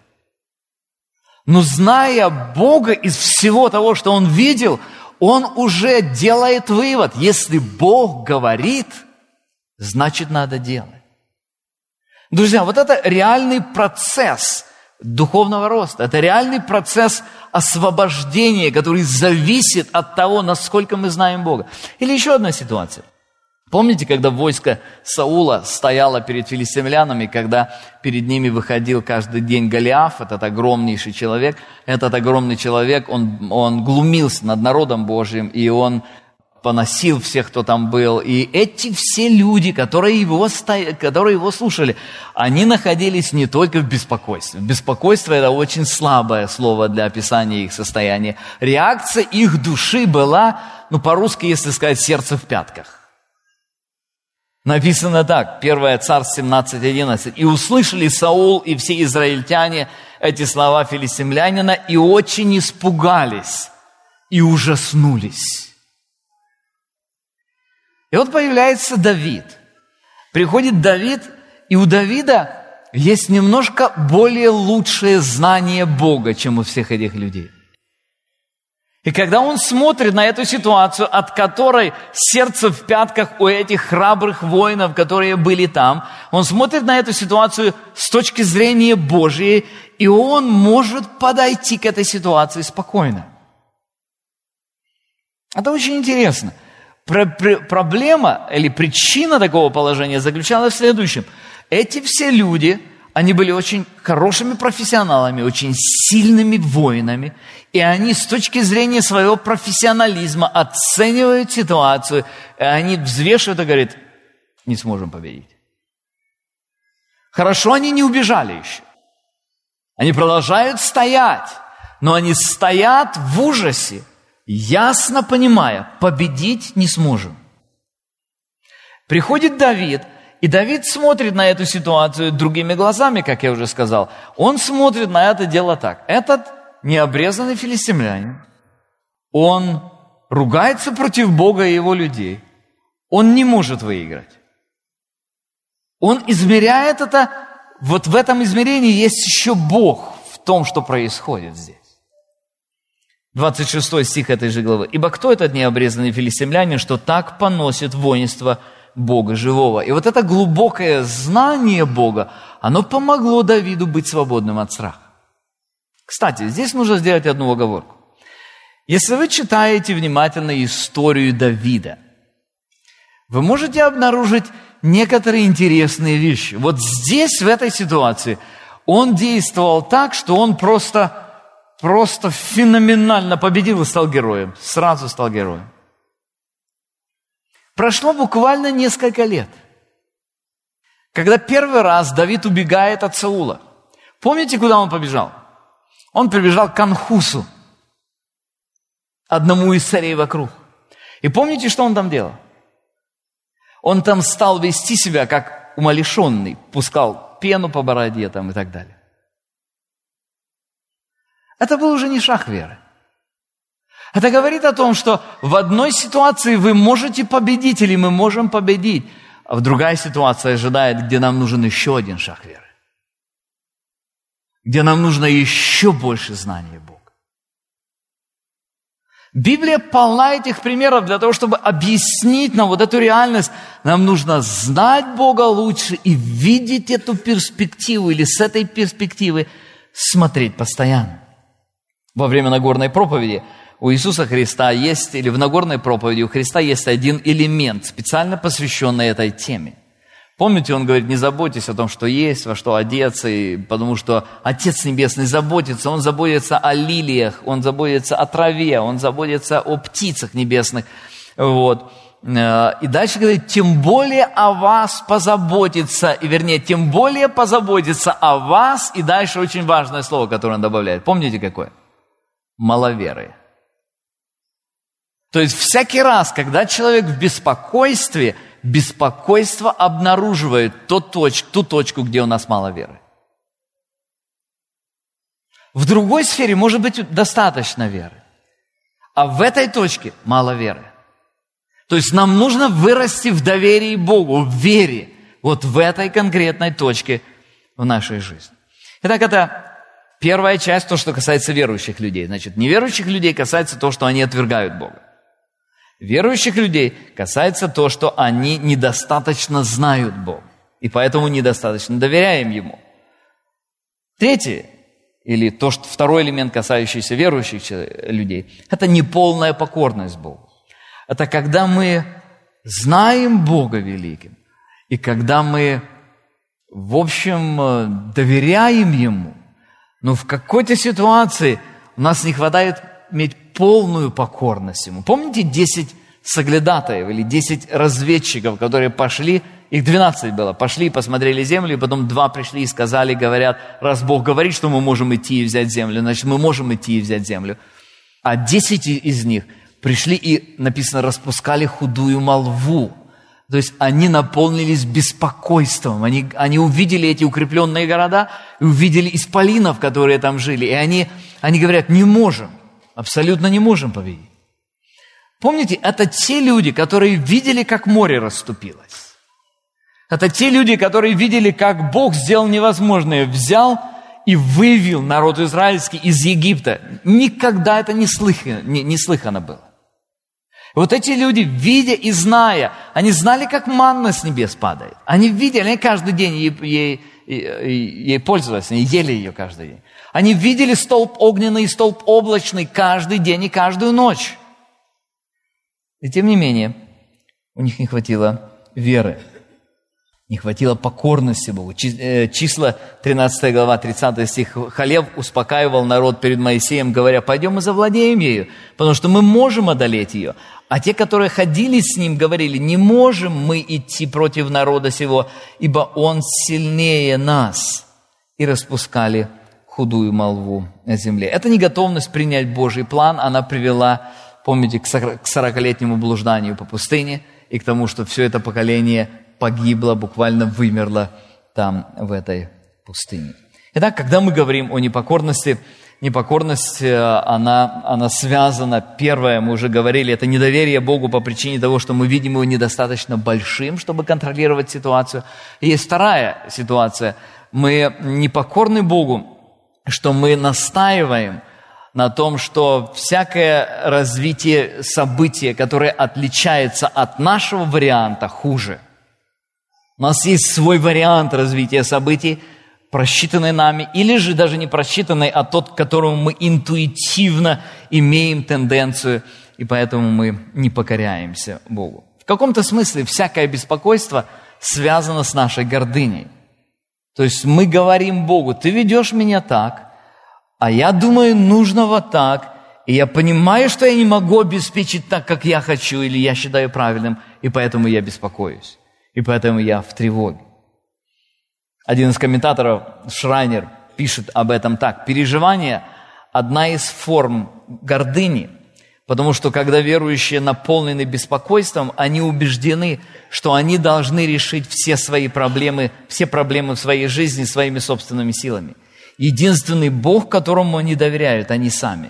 Но зная Бога из всего того, что он видел, он уже делает вывод: если Бог говорит, значит надо делать. Друзья, вот это реальный процесс духовного роста, это реальный процесс освобождения, который зависит от того, насколько мы знаем Бога. Или еще одна ситуация. Помните, когда войско Саула стояло перед филистимлянами, когда перед ними выходил каждый день Голиаф, этот огромнейший человек. Этот огромный человек, он глумился над народом Божьим, и он поносил всех, кто там был. И эти все люди, которые его слушали, они находились не только в беспокойстве. Беспокойство – это очень слабое слово для описания их состояния. Реакция их души была, по-русски, если сказать, сердце в пятках. Написано так, 1 Царств 17:11. «И услышали Саул и все израильтяне эти слова филистимлянина, и очень испугались, и ужаснулись». И вот появляется Давид. Приходит Давид, и у Давида есть немножко более лучшее знание Бога, чем у всех этих людей. И когда он смотрит на эту ситуацию, от которой сердце в пятках у этих храбрых воинов, которые были там, он смотрит на эту ситуацию с точки зрения Божьей, и он может подойти к этой ситуации спокойно. Это очень интересно. Проблема или причина такого положения заключалась в следующем. Эти все люди, они были очень хорошими профессионалами, очень сильными воинами, и они с точки зрения своего профессионализма оценивают ситуацию, и они взвешивают и говорят: не сможем победить. Хорошо, они не убежали еще. Они продолжают стоять, но они стоят в ужасе, ясно понимая: победить не сможем. Приходит Давид, И Давид смотрит на эту ситуацию другими глазами, как я уже сказал. Он смотрит на это дело так. Этот необрезанный филистимлянин, он ругается против Бога и его людей. Он не может выиграть. Он измеряет это, вот в этом измерении есть еще Бог в том, что происходит здесь. 26 стих этой же главы. «Ибо кто этот необрезанный филистимлянин, что так поносит воинство Бога живого?» И вот это глубокое знание Бога, оно помогло Давиду быть свободным от страха. Кстати, здесь нужно сделать одну оговорку. Если вы читаете внимательно историю Давида, вы можете обнаружить некоторые интересные вещи. Вот здесь, в этой ситуации, он действовал так, что он просто феноменально победил и стал героем. Сразу стал героем. Прошло буквально несколько лет, когда первый раз Давид убегает от Саула. Помните, куда он побежал? Он прибежал к Анхусу, одному из царей вокруг. И помните, что он там делал? Он там стал вести себя как умалишенный, пускал пену по бороде там, и так далее. Это был уже не шаг веры. Это говорит о том, что в одной ситуации вы можете победить, или мы можем победить, а в другая ситуация ожидает, где нам нужен еще один шаг веры. Где нам нужно еще больше знания Бога. Библия полна этих примеров для того, чтобы объяснить нам вот эту реальность. Нам нужно знать Бога лучше и видеть эту перспективу, или с этой перспективы смотреть постоянно. Во время Нагорной проповеди у Иисуса Христа есть, или в Нагорной проповеди у Христа есть один элемент, специально посвященный этой теме. Помните, он говорит, не заботьтесь о том, что есть, во что одеться, потому что Отец Небесный заботится, Он заботится о лилиях, Он заботится о траве, Он заботится о птицах небесных. Вот. И дальше говорит, тем более о вас позаботится, и вернее, тем более позаботится о вас, и дальше очень важное слово, которое он добавляет. Помните какое? Маловерие. То есть всякий раз, когда человек в беспокойстве, беспокойство обнаруживает ту точку, где у нас мало веры. В другой сфере может быть достаточно веры, а в этой точке мало веры. То есть нам нужно вырасти в доверии Богу, в вере, вот в этой конкретной точке в нашей жизни. Итак, это первая часть, то, что касается верующих людей. Значит, неверующих людей касается то, что они отвергают Бога. Верующих людей касается то, что они недостаточно знают Бога, и поэтому недостаточно доверяем Ему. Третье, или то, что второй элемент, касающийся верующих людей, это неполная покорность Богу. Это когда мы знаем Бога великим, и когда мы, в общем, доверяем Ему, но в какой-то ситуации у нас не хватает иметь полную покорность Ему. Помните 10 соглядатаев или 10 разведчиков, которые пошли, их 12 было, пошли и посмотрели землю, и потом 2 пришли и сказали, говорят, раз Бог говорит, что мы можем идти и взять землю, значит, мы можем идти и взять землю. А 10 из них пришли и, написано, распускали худую молву. То есть они наполнились беспокойством, они увидели эти укрепленные города, и увидели исполинов, которые там жили, и они говорят, не можем. Абсолютно не можем победить. Помните, это те люди, которые видели, как море расступилось. Это те люди, которые видели, как Бог сделал невозможное, взял и вывел народ израильский из Египта. Никогда это не слыхано было. Вот эти люди, видя и зная, они знали, как манна с небес падает. Они видели, они каждый день ей пользовались, они ели ее каждый день. Они видели столб огненный и столб облачный каждый день и каждую ночь. И тем не менее, у них не хватило веры, не хватило покорности Богу. Числа 13 глава, 30 стих. Халев успокаивал народ перед Моисеем, говоря, пойдем и завладеем ею, потому что мы можем одолеть ее. А те, которые ходили с ним, говорили, не можем мы идти против народа сего, ибо он сильнее нас. И распускали худую молву на земле. Это неготовность принять Божий план, она привела, помните, к 40-летнему блужданию по пустыне и к тому, что все это поколение погибла, буквально вымерла там, в этой пустыне. Итак, когда мы говорим о непокорности, непокорность, она связана, первое, мы уже говорили, это недоверие Богу по причине того, что мы видим его недостаточно большим, чтобы контролировать ситуацию. И есть вторая ситуация. Мы непокорны Богу, что мы настаиваем на том, что всякое развитие события, которое отличается от нашего варианта, хуже. У нас есть свой вариант развития событий, просчитанный нами, или же даже не просчитанный, а тот, к которому мы интуитивно имеем тенденцию, и поэтому мы не покоряемся Богу. В каком-то смысле всякое беспокойство связано с нашей гордыней. То есть мы говорим Богу: ты ведешь меня так, а я думаю, нужно вот так, и я понимаю, что я не могу обеспечить так, как я хочу, или я считаю правильным, и поэтому я беспокоюсь, и поэтому я в тревоге. Один из комментаторов, Шрайнер, пишет об этом так: переживание – одна из форм гордыни, потому что когда верующие наполнены беспокойством, они убеждены, что они должны решить все проблемы в своей жизни своими собственными силами. Единственный Бог, которому они доверяют, они сами.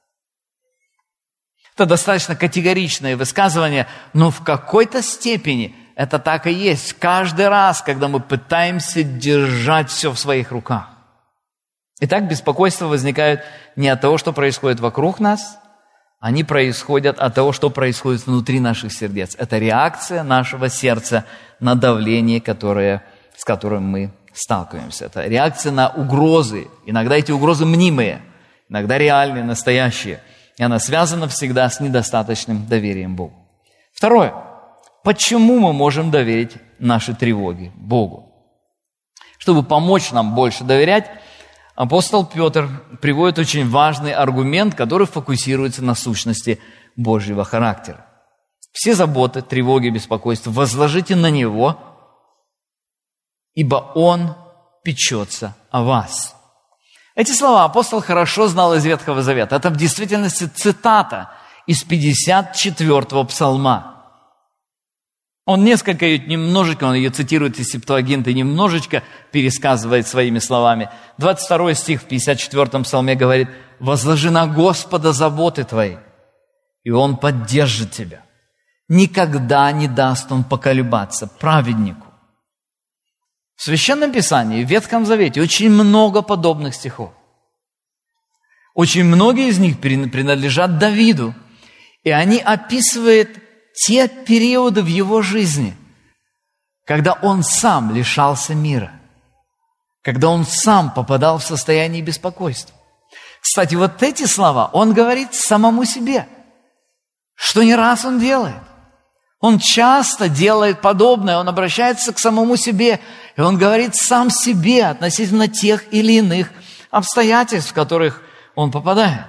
Это достаточно категоричное высказывание, но в какой-то степени это так и есть. Каждый раз, когда мы пытаемся держать все в своих руках. Итак, беспокойство возникает не от того, что происходит вокруг нас, они происходят от того, что происходит внутри наших сердец. Это реакция нашего сердца на давление, с которым мы сталкиваемся. Это реакция на угрозы. Иногда эти угрозы мнимые, иногда реальные, настоящие. И она связана всегда с недостаточным доверием Богу. Второе. Почему мы можем доверить наши тревоги Богу? Чтобы помочь нам больше доверять, апостол Петр приводит очень важный аргумент, который фокусируется на сущности Божьего характера. Все заботы, тревоги, беспокойства возложите на Него, ибо Он печется о вас. Эти слова апостол хорошо знал из Ветхого Завета. Это в действительности цитата из 54-го псалма. Он немножечко, он ее цитирует из Септуагинты, немножечко пересказывает своими словами. 22 стих в 54-м псалме говорит: «Возложи на Господа заботы твои, и Он поддержит тебя. Никогда не даст Он поколебаться праведнику». В Священном Писании, в Ветхом Завете очень много подобных стихов. Очень многие из них принадлежат Давиду, и они описывают те периоды в его жизни, когда он сам лишался мира, когда он сам попадал в состояние беспокойства. Кстати, вот эти слова он говорит самому себе, что не раз он делает. Он часто делает подобное, он обращается к самому себе, и он говорит сам себе относительно тех или иных обстоятельств, в которых он попадает.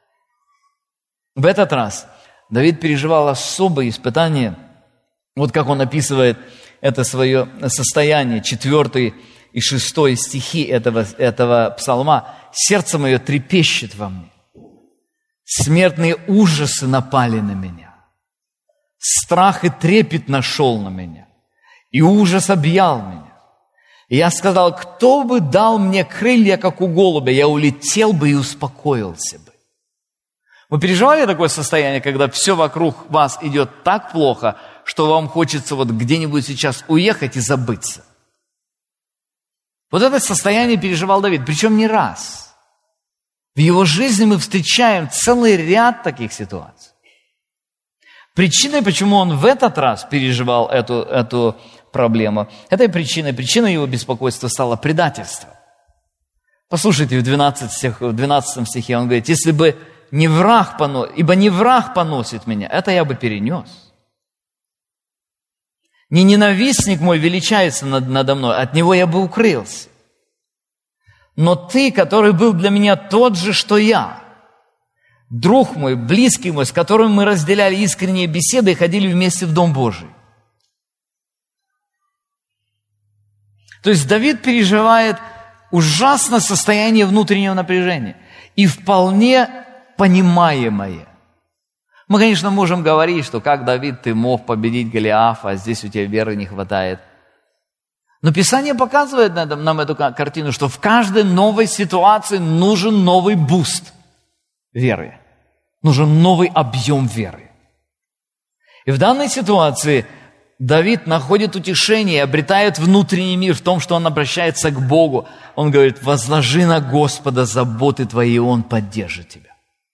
В этот раз Давид переживал особые испытания. Вот как он описывает это свое состояние, 4 и 6 стихи этого псалма. «Сердце мое трепещет во мне. Смертные ужасы напали на меня. Страх и трепет нашел на меня, и ужас объял меня. И я сказал: кто бы дал мне крылья, как у голубя, я улетел бы и успокоился бы». Вы переживали такое состояние, когда все вокруг вас идет так плохо, что вам хочется вот где-нибудь сейчас уехать и забыться? Вот это состояние переживал Давид, причем не раз. В его жизни мы встречаем целый ряд таких ситуаций. Причиной, почему он в этот раз переживал эту проблему, этой причиной его беспокойства стало предательство. Послушайте, в 12 стихе он говорит: «Если бы не враг поносит меня, это я бы перенес. Не ненавистник мой величается надо мной, от него я бы укрылся. Но ты, который был для меня тот же, что я, друг мой, близкий мой, с которым мы разделяли искренние беседы и ходили вместе в Дом Божий». То есть Давид переживает ужасное состояние внутреннего напряжения и вполне понимаемое. Мы, конечно, можем говорить, что как Давид ты мог победить Голиафа, а здесь у тебя веры не хватает. Но Писание показывает нам эту картину, что в каждой новой ситуации нужен новый буст веры. Нужен новый объем веры. И в данной ситуации Давид находит утешение и обретает внутренний мир в том, что он обращается к Богу. Он говорит: возложи на Господа заботы твои, и Он поддержит тебя.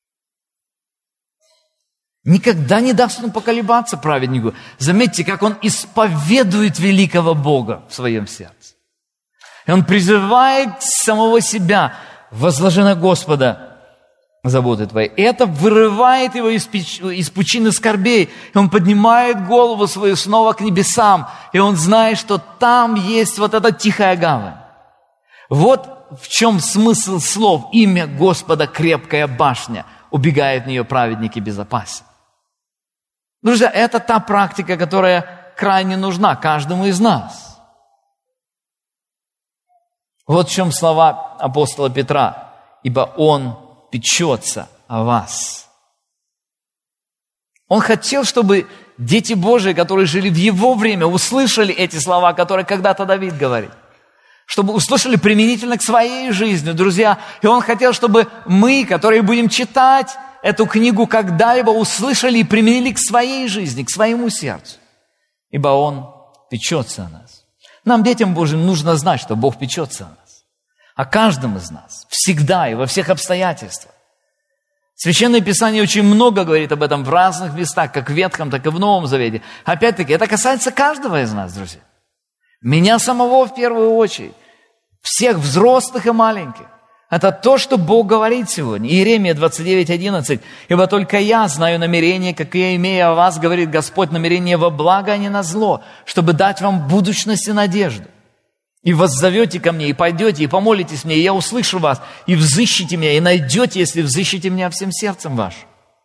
Никогда не даст он поколебаться праведнику. Заметьте, как он исповедует великого Бога в своем сердце. И он призывает самого себя: возложи на Господа заботы твои. И это вырывает его из пучины скорбей. И он поднимает голову свою снова к небесам. И он знает, что там есть вот эта тихая гавань. Вот в чем смысл слов: имя Господа крепкая башня, убегает в нее праведник и безопасен. Друзья, это та практика, которая крайне нужна каждому из нас. Вот в чем слова апостола Петра: ибо Он печется о вас. Он хотел, чтобы дети Божии, которые жили в Его время, услышали эти слова, которые когда-то Давид говорил. Чтобы услышали применительно к своей жизни, друзья. И Он хотел, чтобы мы, которые будем читать эту книгу, когда-либо услышали и применили к своей жизни, к своему сердцу. Ибо Он печется о нас. Нам, детям Божьим, нужно знать, что Бог печется о нас. О каждом из нас. Всегда и во всех обстоятельствах. Священное Писание очень много говорит об этом в разных местах, как в Ветхом, так и в Новом Завете. Опять-таки, это касается каждого из нас, друзья. Меня самого в первую очередь. Всех взрослых и маленьких. Это то, что Бог говорит сегодня. Иеремия 29:11. «Ибо только я знаю намерения, какие имею о вас, говорит Господь, намерения во благо, а не на зло, чтобы дать вам будущность и надежду. И воззовете ко мне, и пойдете, и помолитесь мне, и я услышу вас, и взыщите меня, и найдете, если взыщите меня всем сердцем вашим».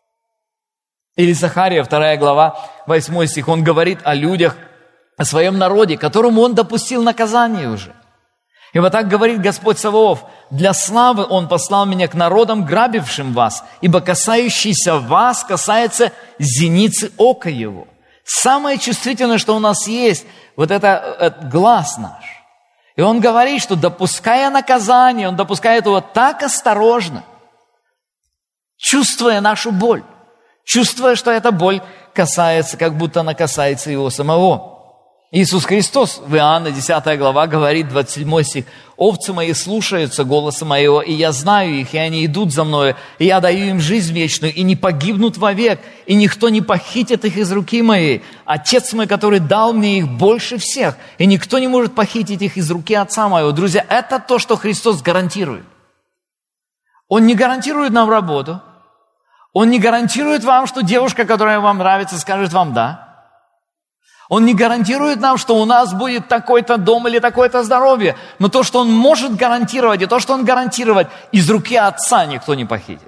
Или Захария, 2 глава, 8 стих. Он говорит о людях, о своем народе, которому Он допустил наказание уже. И вот так говорит Господь Саваоф: «Для славы Он послал меня к народам, грабившим вас, ибо касающийся вас касается зеницы ока Его». Самое чувствительное, что у нас есть, вот это глаз наш. И Он говорит, что допуская наказание, Он допускает его так осторожно, чувствуя нашу боль, чувствуя, что эта боль касается, как будто она касается Его самого. Иисус Христос в Иоанна 10 глава говорит, 27 стих: «Овцы мои слушаются голоса моего, и я знаю их, и они идут за мною, и я даю им жизнь вечную, и не погибнут вовек, и никто не похитит их из руки моей. Отец мой, который дал мне их больше всех, и никто не может похитить их из руки Отца моего». Друзья, это то, что Христос гарантирует. Он не гарантирует нам работу. Он не гарантирует вам, что девушка, которая вам нравится, скажет вам «да». Он не гарантирует нам, что у нас будет такой-то дом или такое-то здоровье. Но то, что Он может гарантировать, и то, что Он гарантирует, из руки Отца никто не похитит.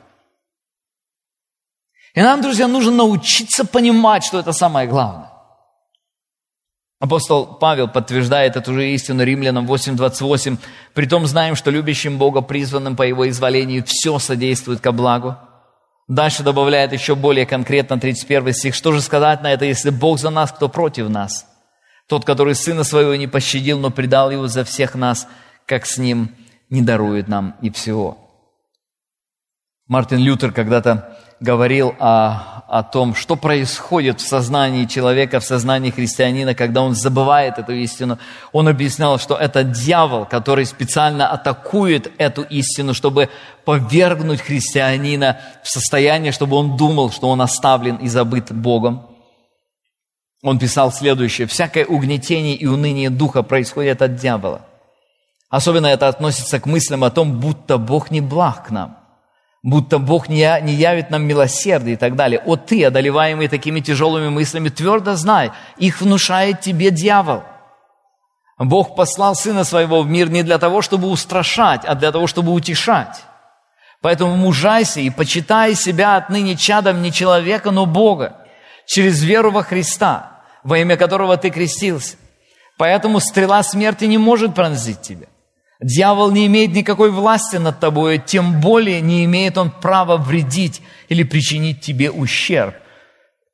И нам, друзья, нужно научиться понимать, что это самое главное. Апостол Павел подтверждает эту же истину Римлянам 8:28. «Притом знаем, что любящим Бога, призванным по Его изволению, все содействует ко благу». Дальше добавляет еще более конкретно 31 стих. «Что же сказать на это, если Бог за нас, кто против нас? Тот, который Сына Своего не пощадил, но предал Его за всех нас, как с Ним не дарует нам и всего». Мартин Лютер когда-то говорил о том, что происходит в сознании человека, в сознании христианина, когда он забывает эту истину. Он объяснял, что это дьявол, который специально атакует эту истину, чтобы повергнуть христианина в состояние, чтобы он думал, что он оставлен и забыт Богом. Он писал следующее: «Всякое угнетение и уныние духа происходит от дьявола. Особенно это относится к мыслям о том, будто Бог не благ к нам, будто Бог не явит нам милосердие и так далее. О ты, одолеваемый такими тяжелыми мыслями, твердо знай, их внушает тебе дьявол. Бог послал Сына Своего в мир не для того, чтобы устрашать, а для того, чтобы утешать. Поэтому мужайся и почитай себя отныне чадом не человека, но Бога, через веру во Христа, во имя которого ты крестился. Поэтому стрела смерти не может пронзить тебя. Дьявол не имеет никакой власти над тобой, тем более не имеет он права вредить или причинить тебе ущерб.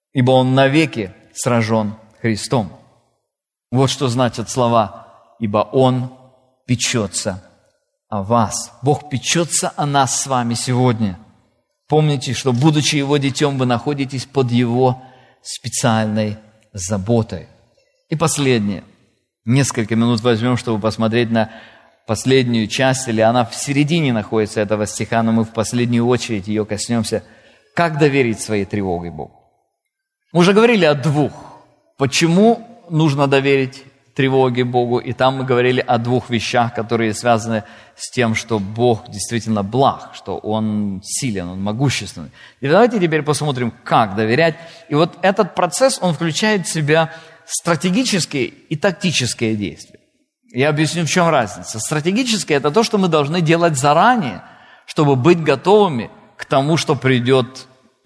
ибо он навеки сражен Христом. Вот что значат слова, ибо он печется о вас. Бог печется о нас с вами сегодня. Помните, что, будучи Его детем, вы находитесь под Его специальной заботой. И последнее. Несколько минут возьмем, чтобы посмотреть на последнюю часть, или она в середине находится этого стиха, но мы в последнюю очередь ее коснемся. Как доверить своей тревоге Богу? Мы уже говорили о двух. Почему нужно доверить тревоге Богу? И там мы говорили о двух вещах, которые связаны с тем, что Бог действительно благ, что Он силен, Он могущественный. И давайте теперь посмотрим, как доверять. И вот этот процесс, он включает в себя стратегические и тактические действия. Я объясню, в чем разница. Стратегическое – это то, что мы должны делать заранее, чтобы быть готовыми к тому, что придет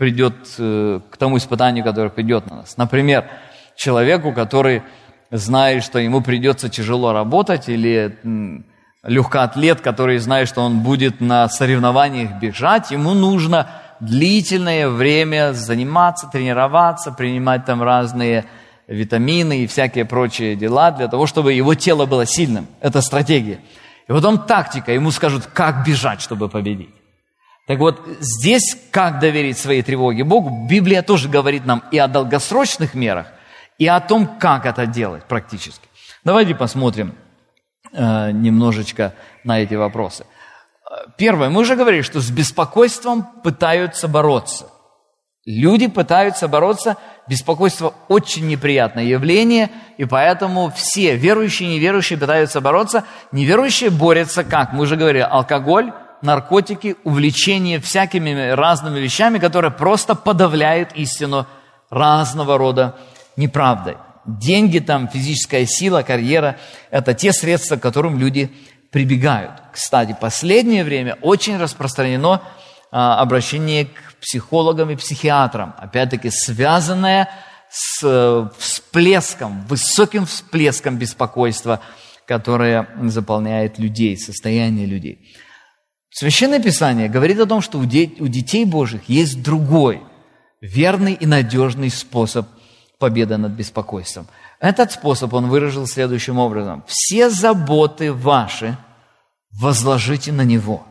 к тому испытанию, которое придет на нас. Например, человеку, который знает, что ему придется тяжело работать, или легкоатлет, который знает, что он будет на соревнованиях бежать, ему нужно длительное время заниматься, тренироваться, принимать там разные витамины и всякие прочие дела для того, чтобы его тело было сильным. Это стратегия. И потом тактика. Ему скажут, как бежать, чтобы победить. Так вот, здесь, как доверить своей тревоге Богу, Библия тоже говорит нам и о долгосрочных мерах, и о том, как это делать практически. Давайте посмотрим немножечко на эти вопросы. Первое, мы уже говорили, что с беспокойством пытаются бороться. Люди пытаются бороться, беспокойство очень неприятное явление, и поэтому все, верующие и неверующие, пытаются бороться. Неверующие борются как? Мы уже говорили, алкоголь, наркотики, увлечение всякими разными вещами, которые просто подавляют истину разного рода неправдой. Деньги, там, физическая сила, карьера – это те средства, к которым люди прибегают. Кстати, в последнее время очень распространено обращение к психологам и психиатрам, опять-таки связанное с всплеском, высоким всплеском беспокойства, которое заполняет людей, состояние людей. Священное Писание говорит о том, что у детей Божьих есть другой, верный и надежный способ победы над беспокойством. Этот способ он выразил следующим образом. «Все заботы ваши возложите на Него».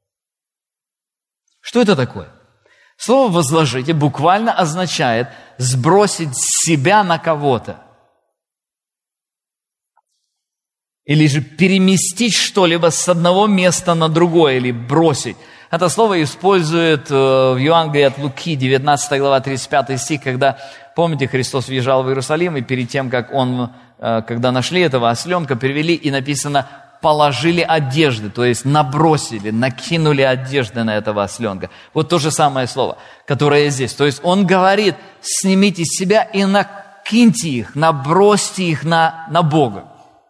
Что это такое? Слово «возложите» буквально означает сбросить себя на кого-то. Или же переместить что-либо с одного места на другое, или бросить. Это слово использует в Евангелии от Луки, 19 глава, 35 стих, когда, помните, Христос въезжал в Иерусалим, и перед тем, как когда нашли этого осленка, перевели, и написано «положили одежды», то есть набросили, накинули одежды на этого осленка. Вот то же самое слово, которое здесь. То есть он говорит, снимите с себя и накиньте их, набросьте их на Бога.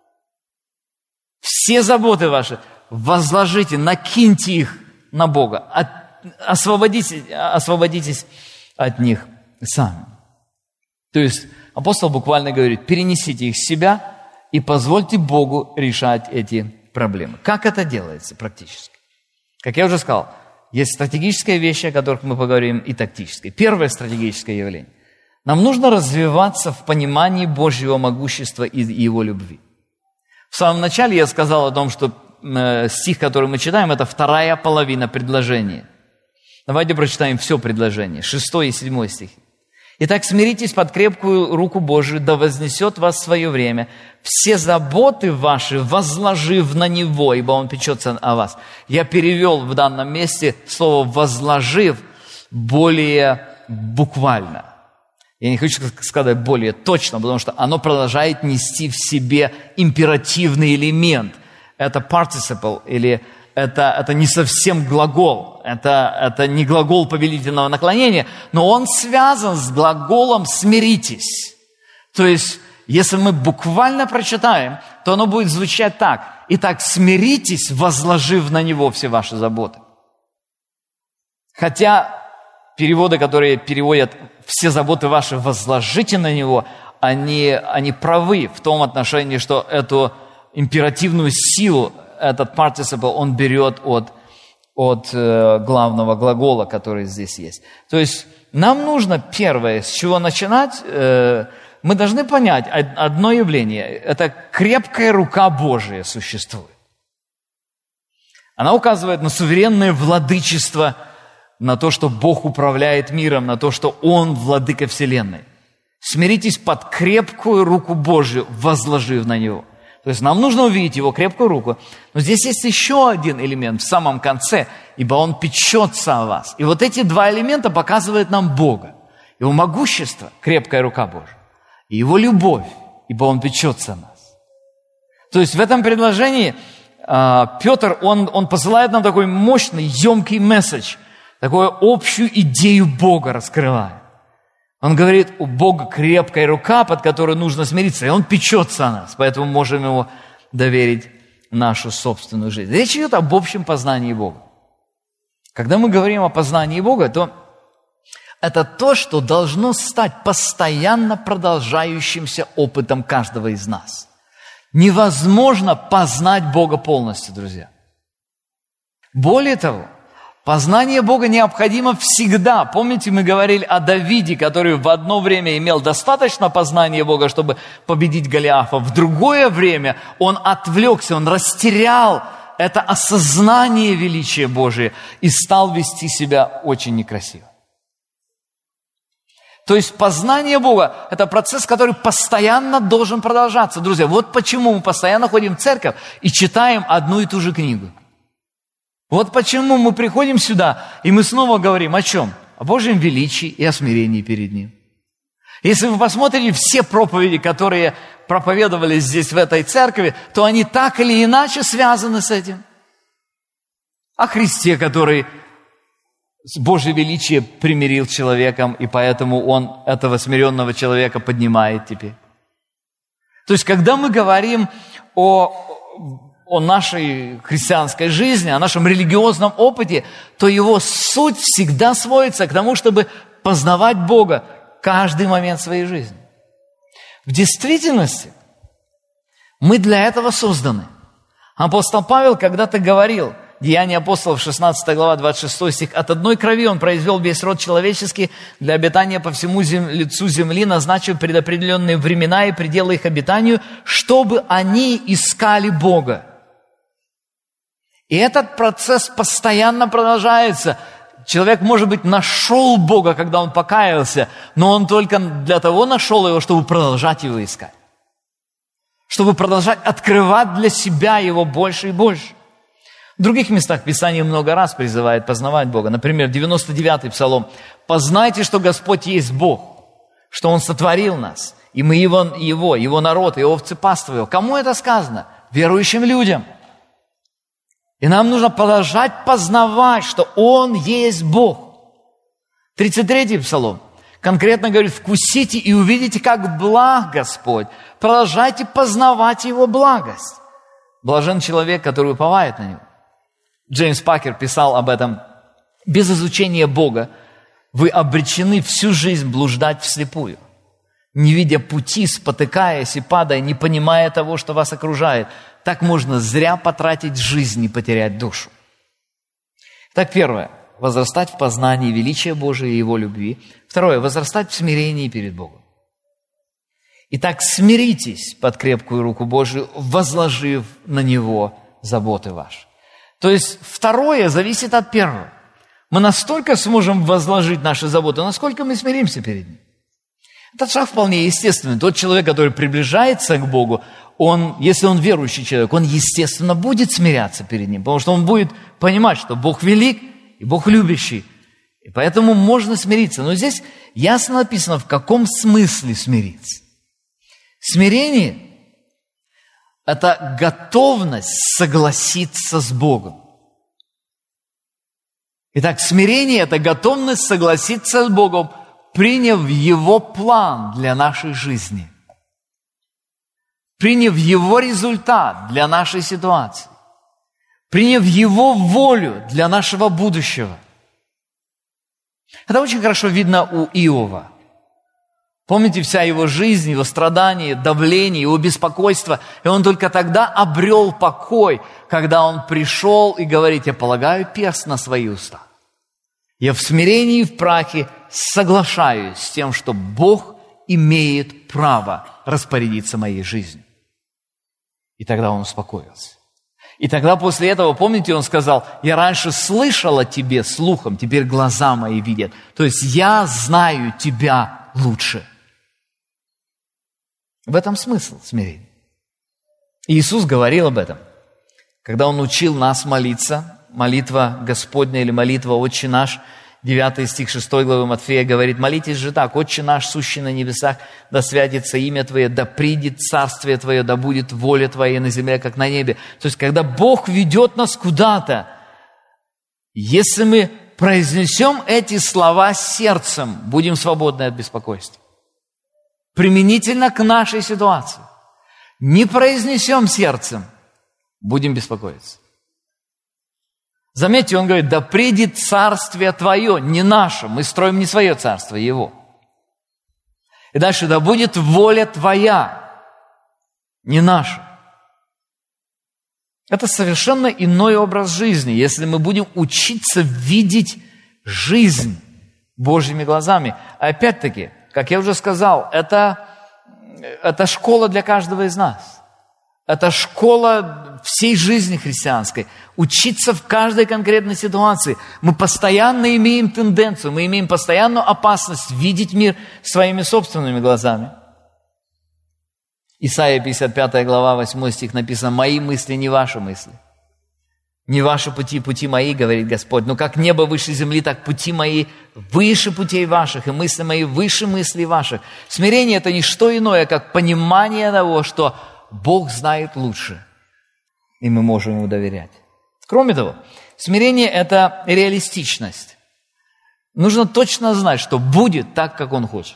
Все заботы ваши возложите, накиньте их на Бога. Освободитесь от них сами. То есть апостол буквально говорит, перенесите их с себя и позвольте Богу решать эти проблемы. Как это делается практически? Как я уже сказал, есть стратегические вещи, о которых мы поговорим, и тактические. Первое стратегическое явление. Нам нужно развиваться в понимании Божьего могущества и Его любви. В самом начале я сказал о том, что стих, который мы читаем, это вторая половина предложения. Давайте прочитаем все предложение, 6 и 7 стихи. «Итак, смиритесь под крепкую руку Божию, да вознесет вас в свое время. Все заботы ваши возложив на Него, ибо Он печется о вас». Я перевел в данном месте слово «возложив» более буквально. Я не хочу сказать более точно, потому что оно продолжает нести в себе императивный элемент. Это participle, или это не совсем глагол. Это не глагол повелительного наклонения, но он связан с глаголом «смиритесь». То есть, если мы буквально прочитаем, то оно будет звучать так. «Итак, смиритесь, возложив на Него все ваши заботы». Хотя переводы, которые переводят «все заботы ваши возложите на Него», они правы в том отношении, что эту императивную силу, этот participle, он берет от главного глагола, который здесь есть. То есть нам нужно первое, с чего начинать, мы должны понять одно явление. Это крепкая рука Божия существует. Она указывает на суверенное владычество, на то, что Бог управляет миром, на то, что Он владыка вселенной. Смиритесь под крепкую руку Божию, возложив на Него. То есть нам нужно увидеть Его крепкую руку. Но здесь есть еще один элемент в самом конце, ибо Он печется о вас. И вот эти два элемента показывают нам Бога. Его могущество, крепкая рука Божия, и Его любовь, ибо Он печется о нас. То есть в этом предложении Петр, он посылает нам такой мощный, емкий месседж, такую общую идею Бога раскрывает. Он говорит, у Бога крепкая рука, под которой нужно смириться, и Он печется о нас, поэтому можем Ему доверить нашу собственную жизнь. Речь идет об общем познании Бога. Когда мы говорим о познании Бога, то это то, что должно стать постоянно продолжающимся опытом каждого из нас. Невозможно познать Бога полностью, друзья. Более того, познание Бога необходимо всегда. Помните, мы говорили о Давиде, который в одно время имел достаточно познания Бога, чтобы победить Голиафа. В другое время он отвлекся, он растерял это осознание величия Божия и стал вести себя очень некрасиво. То есть познание Бога – это процесс, который постоянно должен продолжаться. Друзья, вот почему мы постоянно ходим в церковь и читаем одну и ту же книгу. Вот почему мы приходим сюда, и мы снова говорим о чем? О Божьем величии и о смирении перед Ним. Если вы посмотрите все проповеди, которые проповедовались здесь в этой церкви, то они так или иначе связаны с этим. О Христе, который Божье величие примирил человеком, и поэтому Он этого смиренного человека поднимает теперь. То есть, когда мы говорим о нашей христианской жизни, о нашем религиозном опыте, то его суть всегда сводится к тому, чтобы познавать Бога каждый момент своей жизни. В действительности мы для этого созданы. Апостол Павел когда-то говорил, Деяния апостолов, 16 глава, 26 стих, «От одной крови Он произвел весь род человеческий для обитания по всему лицу земли, назначив предопределенные времена и пределы их обитанию, чтобы они искали Бога». И этот процесс постоянно продолжается. Человек, может быть, нашел Бога, когда он покаялся, но он только для того нашел Его, чтобы продолжать Его искать. Чтобы продолжать открывать для себя Его больше и больше. В других местах Писание много раз призывает познавать Бога. Например, 99-й Псалом. «Познайте, что Господь есть Бог, что Он сотворил нас, и мы Его народ, и овцы паства Его». Кому это сказано? Верующим людям. И нам нужно продолжать познавать, что Он есть Бог. 33-й Псалом конкретно говорит, «Вкусите и увидите, как благ Господь». Продолжайте познавать Его благость. Блажен человек, который уповает на Него. Джеймс Пакер писал об этом. «Без изучения Бога вы обречены всю жизнь блуждать вслепую, не видя пути, спотыкаясь и падая, не понимая того, что вас окружает. Так можно зря потратить жизнь и потерять душу». Так, первое – возрастать в познании величия Божия и Его любви. Второе – возрастать в смирении перед Богом. Итак, смиритесь под крепкую руку Божию, возложив на Него заботы ваши. То есть второе зависит от первого. Мы настолько сможем возложить наши заботы, насколько мы смиримся перед Ним. Этот шаг вполне естественный. Тот человек, который приближается к Богу, если он верующий человек, он, естественно, будет смиряться перед Ним, потому что он будет понимать, что Бог велик и Бог любящий. И поэтому можно смириться. Но здесь ясно написано, в каком смысле смириться. Смирение – это готовность согласиться с Богом. Итак, смирение – это готовность согласиться с Богом, приняв Его план для нашей жизни, приняв Его результат для нашей ситуации, приняв Его волю для нашего будущего. Это очень хорошо видно у Иова. Помните, вся его жизнь, его страдания, давление, его беспокойство. И он только тогда обрел покой, когда он пришел и говорит: «Я полагаю перст на свои уста. Я в смирении и в прахе соглашаюсь с тем, что Бог имеет право распорядиться моей жизнью. И тогда он успокоился. И тогда после этого, помните, он сказал: я раньше слышал о тебе слухом, теперь глаза мои видят. То есть я знаю тебя лучше. В этом смысл смирения. Иисус говорил об этом, когда Он учил нас молиться. Молитва Господня или молитва «Отче наш», 9 стих 6 главы Матфея говорит: молитесь же так: «Отче наш, сущий на небесах, да святится имя Твое, да придет царствие Твое, да будет воля Твоя на земле, как на небе». То есть, когда Бог ведет нас куда-то, если мы произнесем эти слова сердцем, будем свободны от беспокойства. Применительно к нашей ситуации. Не произнесем сердцем, будем беспокоиться. Заметьте, он говорит: да придет царствие Твое, не наше. Мы строим не свое царство, Его. И дальше: да будет воля Твоя, не наша. Это совершенно иной образ жизни, если мы будем учиться видеть жизнь Божьими глазами. Опять-таки, как я уже сказал, это школа для каждого из нас. Это школа всей жизни христианской. Учиться в каждой конкретной ситуации. Мы постоянно имеем тенденцию, мы имеем постоянную опасность видеть мир своими собственными глазами. Исайя 55 глава, 8 стих написано: «Мои мысли не ваши мысли, не ваши пути, пути мои, говорит Господь. Но как небо выше земли, так пути мои выше путей ваших, и мысли мои выше мыслей ваших». Смирение – это не что иное, как понимание того, что Бог знает лучше, и мы можем Ему доверять. Кроме того, смирение – это реалистичность. Нужно точно знать, что будет так, как Он хочет.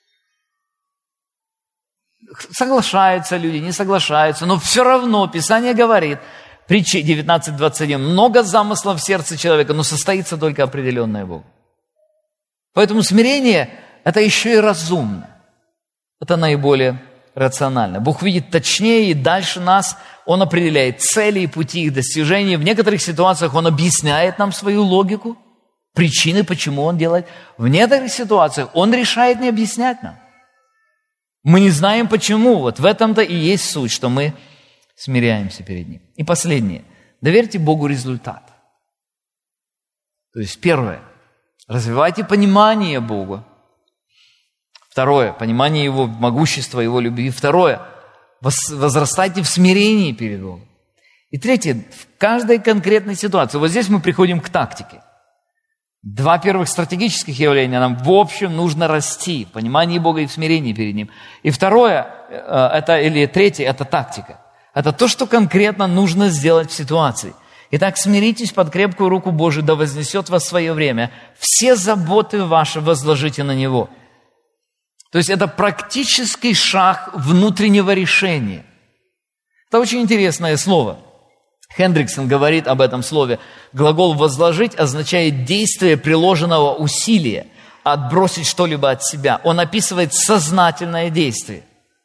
Соглашаются люди, не соглашаются, но все равно Писание говорит, Притча 19:21, много замыслов в сердце человека, но состоится только определенное Богом. Поэтому смирение – это еще и разумно. Это наиболее рационально. Бог видит точнее и дальше нас. Он определяет цели и пути их достижения. В некоторых ситуациях Он объясняет нам свою логику, причины, почему Он делает. В некоторых ситуациях Он решает не объяснять нам. Мы не знаем почему. Вот в этом-то и есть суть, что мы смиряемся перед Ним. И последнее. Доверьте Богу результат. То есть первое. Развивайте понимание Бога. Второе. Понимание Его могущества, Его любви. Второе. Возрастайте в смирении перед Богом. И третье. В каждой конкретной ситуации. Вот здесь мы приходим к тактике. Два первых стратегических явления. Нам в общем нужно расти в понимании Бога и в смирении перед Ним. И второе, третье, это тактика. Это то, что конкретно нужно сделать в ситуации. Итак, смиритесь под крепкую руку Божию, да вознесет вас в свое время. Все заботы ваши возложите на Него. То есть это практический шаг внутреннего решения. Это очень интересное слово. Хендриксон говорит об этом слове. Глагол «возложить» означает действие приложенного усилия, отбросить что-либо от себя. Он описывает сознательное действие.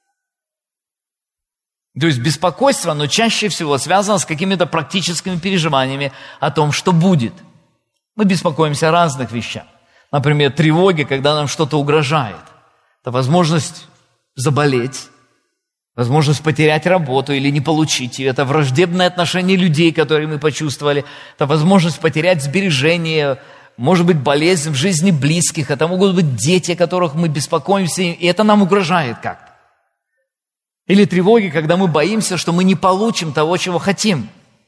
То есть беспокойство, оно чаще всего связано с какими-то практическими переживаниями о том, что будет. Мы беспокоимся о разных вещах. Например, тревоги, когда нам что-то угрожает. Это возможность заболеть, возможность потерять работу или не получить ее. Это враждебное отношение людей, которые мы почувствовали. Это возможность потерять сбережения, может быть, болезнь в жизни близких. Это могут быть дети, о которых мы беспокоимся, и это нам угрожает как-то. Или тревоги, когда мы боимся, что мы не получим того, чего хотим.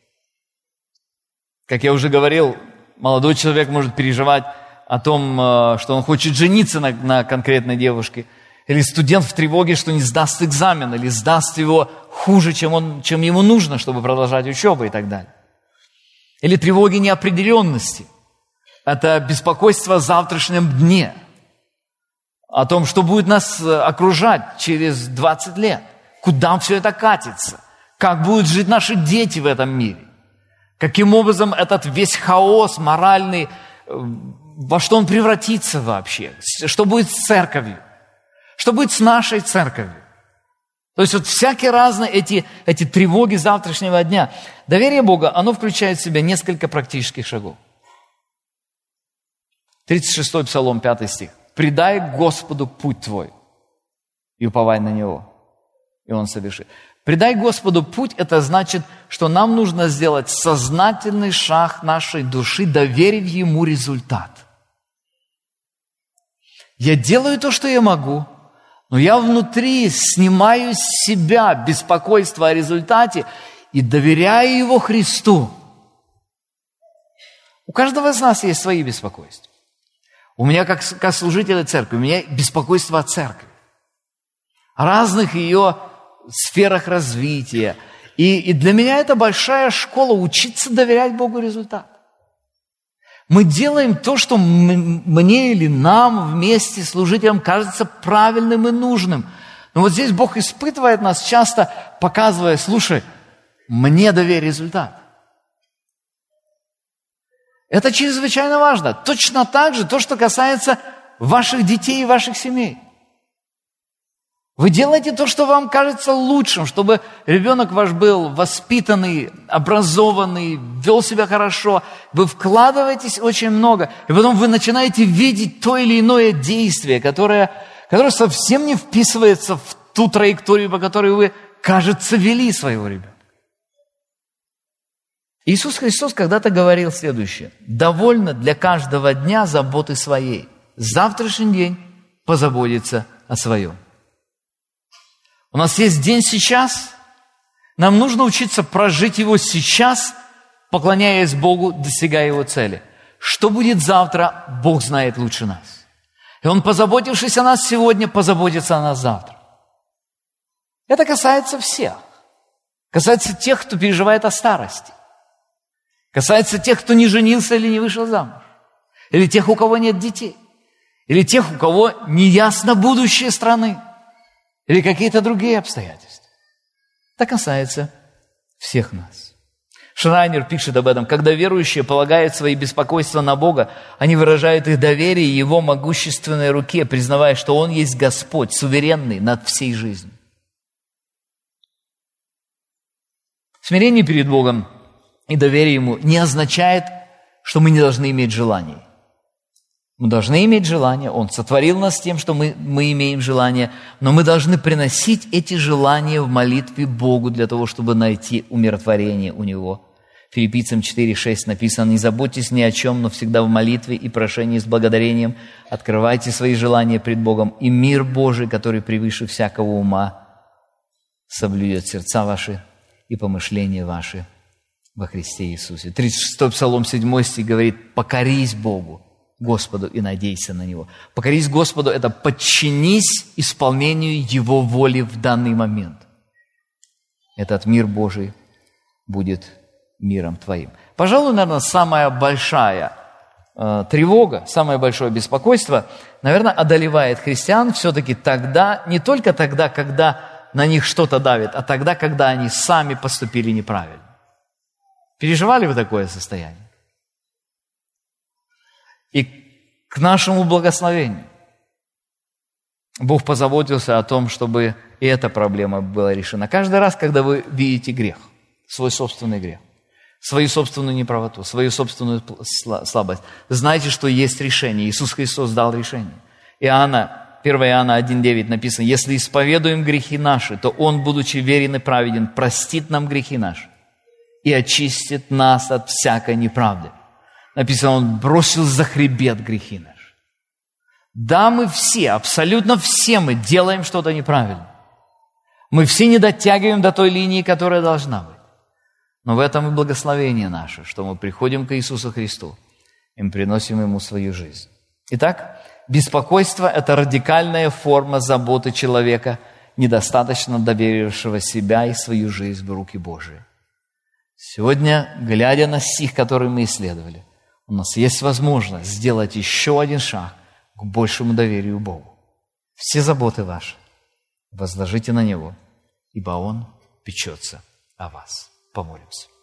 Как я уже говорил, молодой человек может переживать о том, что он хочет жениться на конкретной девушке. Или студент в тревоге, что не сдаст экзамен, или сдаст его хуже, чем ему нужно, чтобы продолжать учебу и так далее. Или тревоги неопределенности. Это беспокойство о завтрашнем дне. О том, что будет нас окружать через 20 лет. Куда все это катится? Как будут жить наши дети в этом мире? Каким образом этот весь хаос моральный, во что он превратится вообще? Что будет с церковью? Что будет с нашей церковью? То есть вот всякие разные эти тревоги завтрашнего дня. Доверие Бога, оно включает в себя несколько практических шагов. 36-й Псалом, 5 стих. «Предай Господу путь твой и уповай на Него, и Он совершит». Предай Господу путь – это значит, что нам нужно сделать сознательный шаг нашей души, доверив Ему результат. Я делаю то, что я могу, но я внутри снимаю с себя беспокойство о результате и доверяю его Христу. У каждого из нас есть свои беспокойства. У меня, как служителя церкви, у меня беспокойство о церкви, о разных ее сферах развития. И для меня это большая школа учиться доверять Богу результат. Мы делаем то, что мне или нам вместе с служителем кажется правильным и нужным. Но вот здесь Бог испытывает нас часто, показывая: слушай, мне доверь результат. Это чрезвычайно важно. Точно так же то, что касается ваших детей и ваших семей. Вы делаете то, что вам кажется лучшим, чтобы ребенок ваш был воспитанный, образованный, вел себя хорошо. Вы вкладываетесь очень много, и потом вы начинаете видеть то или иное действие, которое совсем не вписывается в ту траекторию, по которой вы, кажется, вели своего ребенка. Иисус Христос когда-то говорил следующее: «Довольно для каждого дня заботы своей. Завтрашний день позаботится о своем». У нас есть день сейчас, нам нужно учиться прожить его сейчас, поклоняясь Богу, достигая Его цели. Что будет завтра, Бог знает лучше нас. И Он, позаботившись о нас сегодня, позаботится о нас завтра. Это касается всех. Касается тех, кто переживает о старости. Касается тех, кто не женился или не вышел замуж. Или тех, у кого нет детей. Или тех, у кого неясно будущее страны. Или какие-то другие обстоятельства. Это касается всех нас. Шрайнер пишет об этом: когда верующие полагают свои беспокойства на Бога, они выражают их доверие Его могущественной руке, признавая, что Он есть Господь, суверенный над всей жизнью. Смирение перед Богом и доверие Ему не означает, что мы не должны иметь желаний. Мы должны иметь желание. Он сотворил нас тем, что мы имеем желание, но мы должны приносить эти желания в молитве Богу для того, чтобы найти умиротворение у Него. Филиппийцам 4:6 написано: «Не заботьтесь ни о чем, но всегда в молитве и прошении с благодарением открывайте свои желания пред Богом, и мир Божий, который превыше всякого ума, соблюдет сердца ваши и помышления ваши во Христе Иисусе». 36-й Псалом, 7 стих говорит: «Покорись Богу, Господу, и надейся на Него». Покорись Господу – это подчинись исполнению Его воли в данный момент. Этот мир Божий будет миром твоим. Пожалуй, наверное, самая большая тревога, самое большое беспокойство, наверное, одолевает христиан все-таки тогда, не только тогда, когда на них что-то давит, а тогда, когда они сами поступили неправильно. Переживали вы такое состояние? И к нашему благословению Бог позаботился о том, чтобы и эта проблема была решена. Каждый раз, когда вы видите грех, свой собственный грех, свою собственную неправоту, свою собственную слабость, знайте, что есть решение. Иисус Христос дал решение. 1 Иоанна 1:9 написано: «Если исповедуем грехи наши, то Он, будучи верен и праведен, простит нам грехи наши и очистит нас от всякой неправды». Написано: Он бросил за хребет грехи наши. Да, мы все, абсолютно все мы делаем что-то неправильно. Мы все не дотягиваем до той линии, которая должна быть. Но в этом и благословение наше, что мы приходим к Иисусу Христу и мы приносим Ему свою жизнь. Итак, беспокойство – это радикальная форма заботы человека, недостаточно доверившего себя и свою жизнь в руки Божии. Сегодня, глядя на стих, который мы исследовали, у нас есть возможность сделать еще один шаг к большему доверию Богу. Все заботы ваши возложите на Него, ибо Он печется о вас. Помолимся.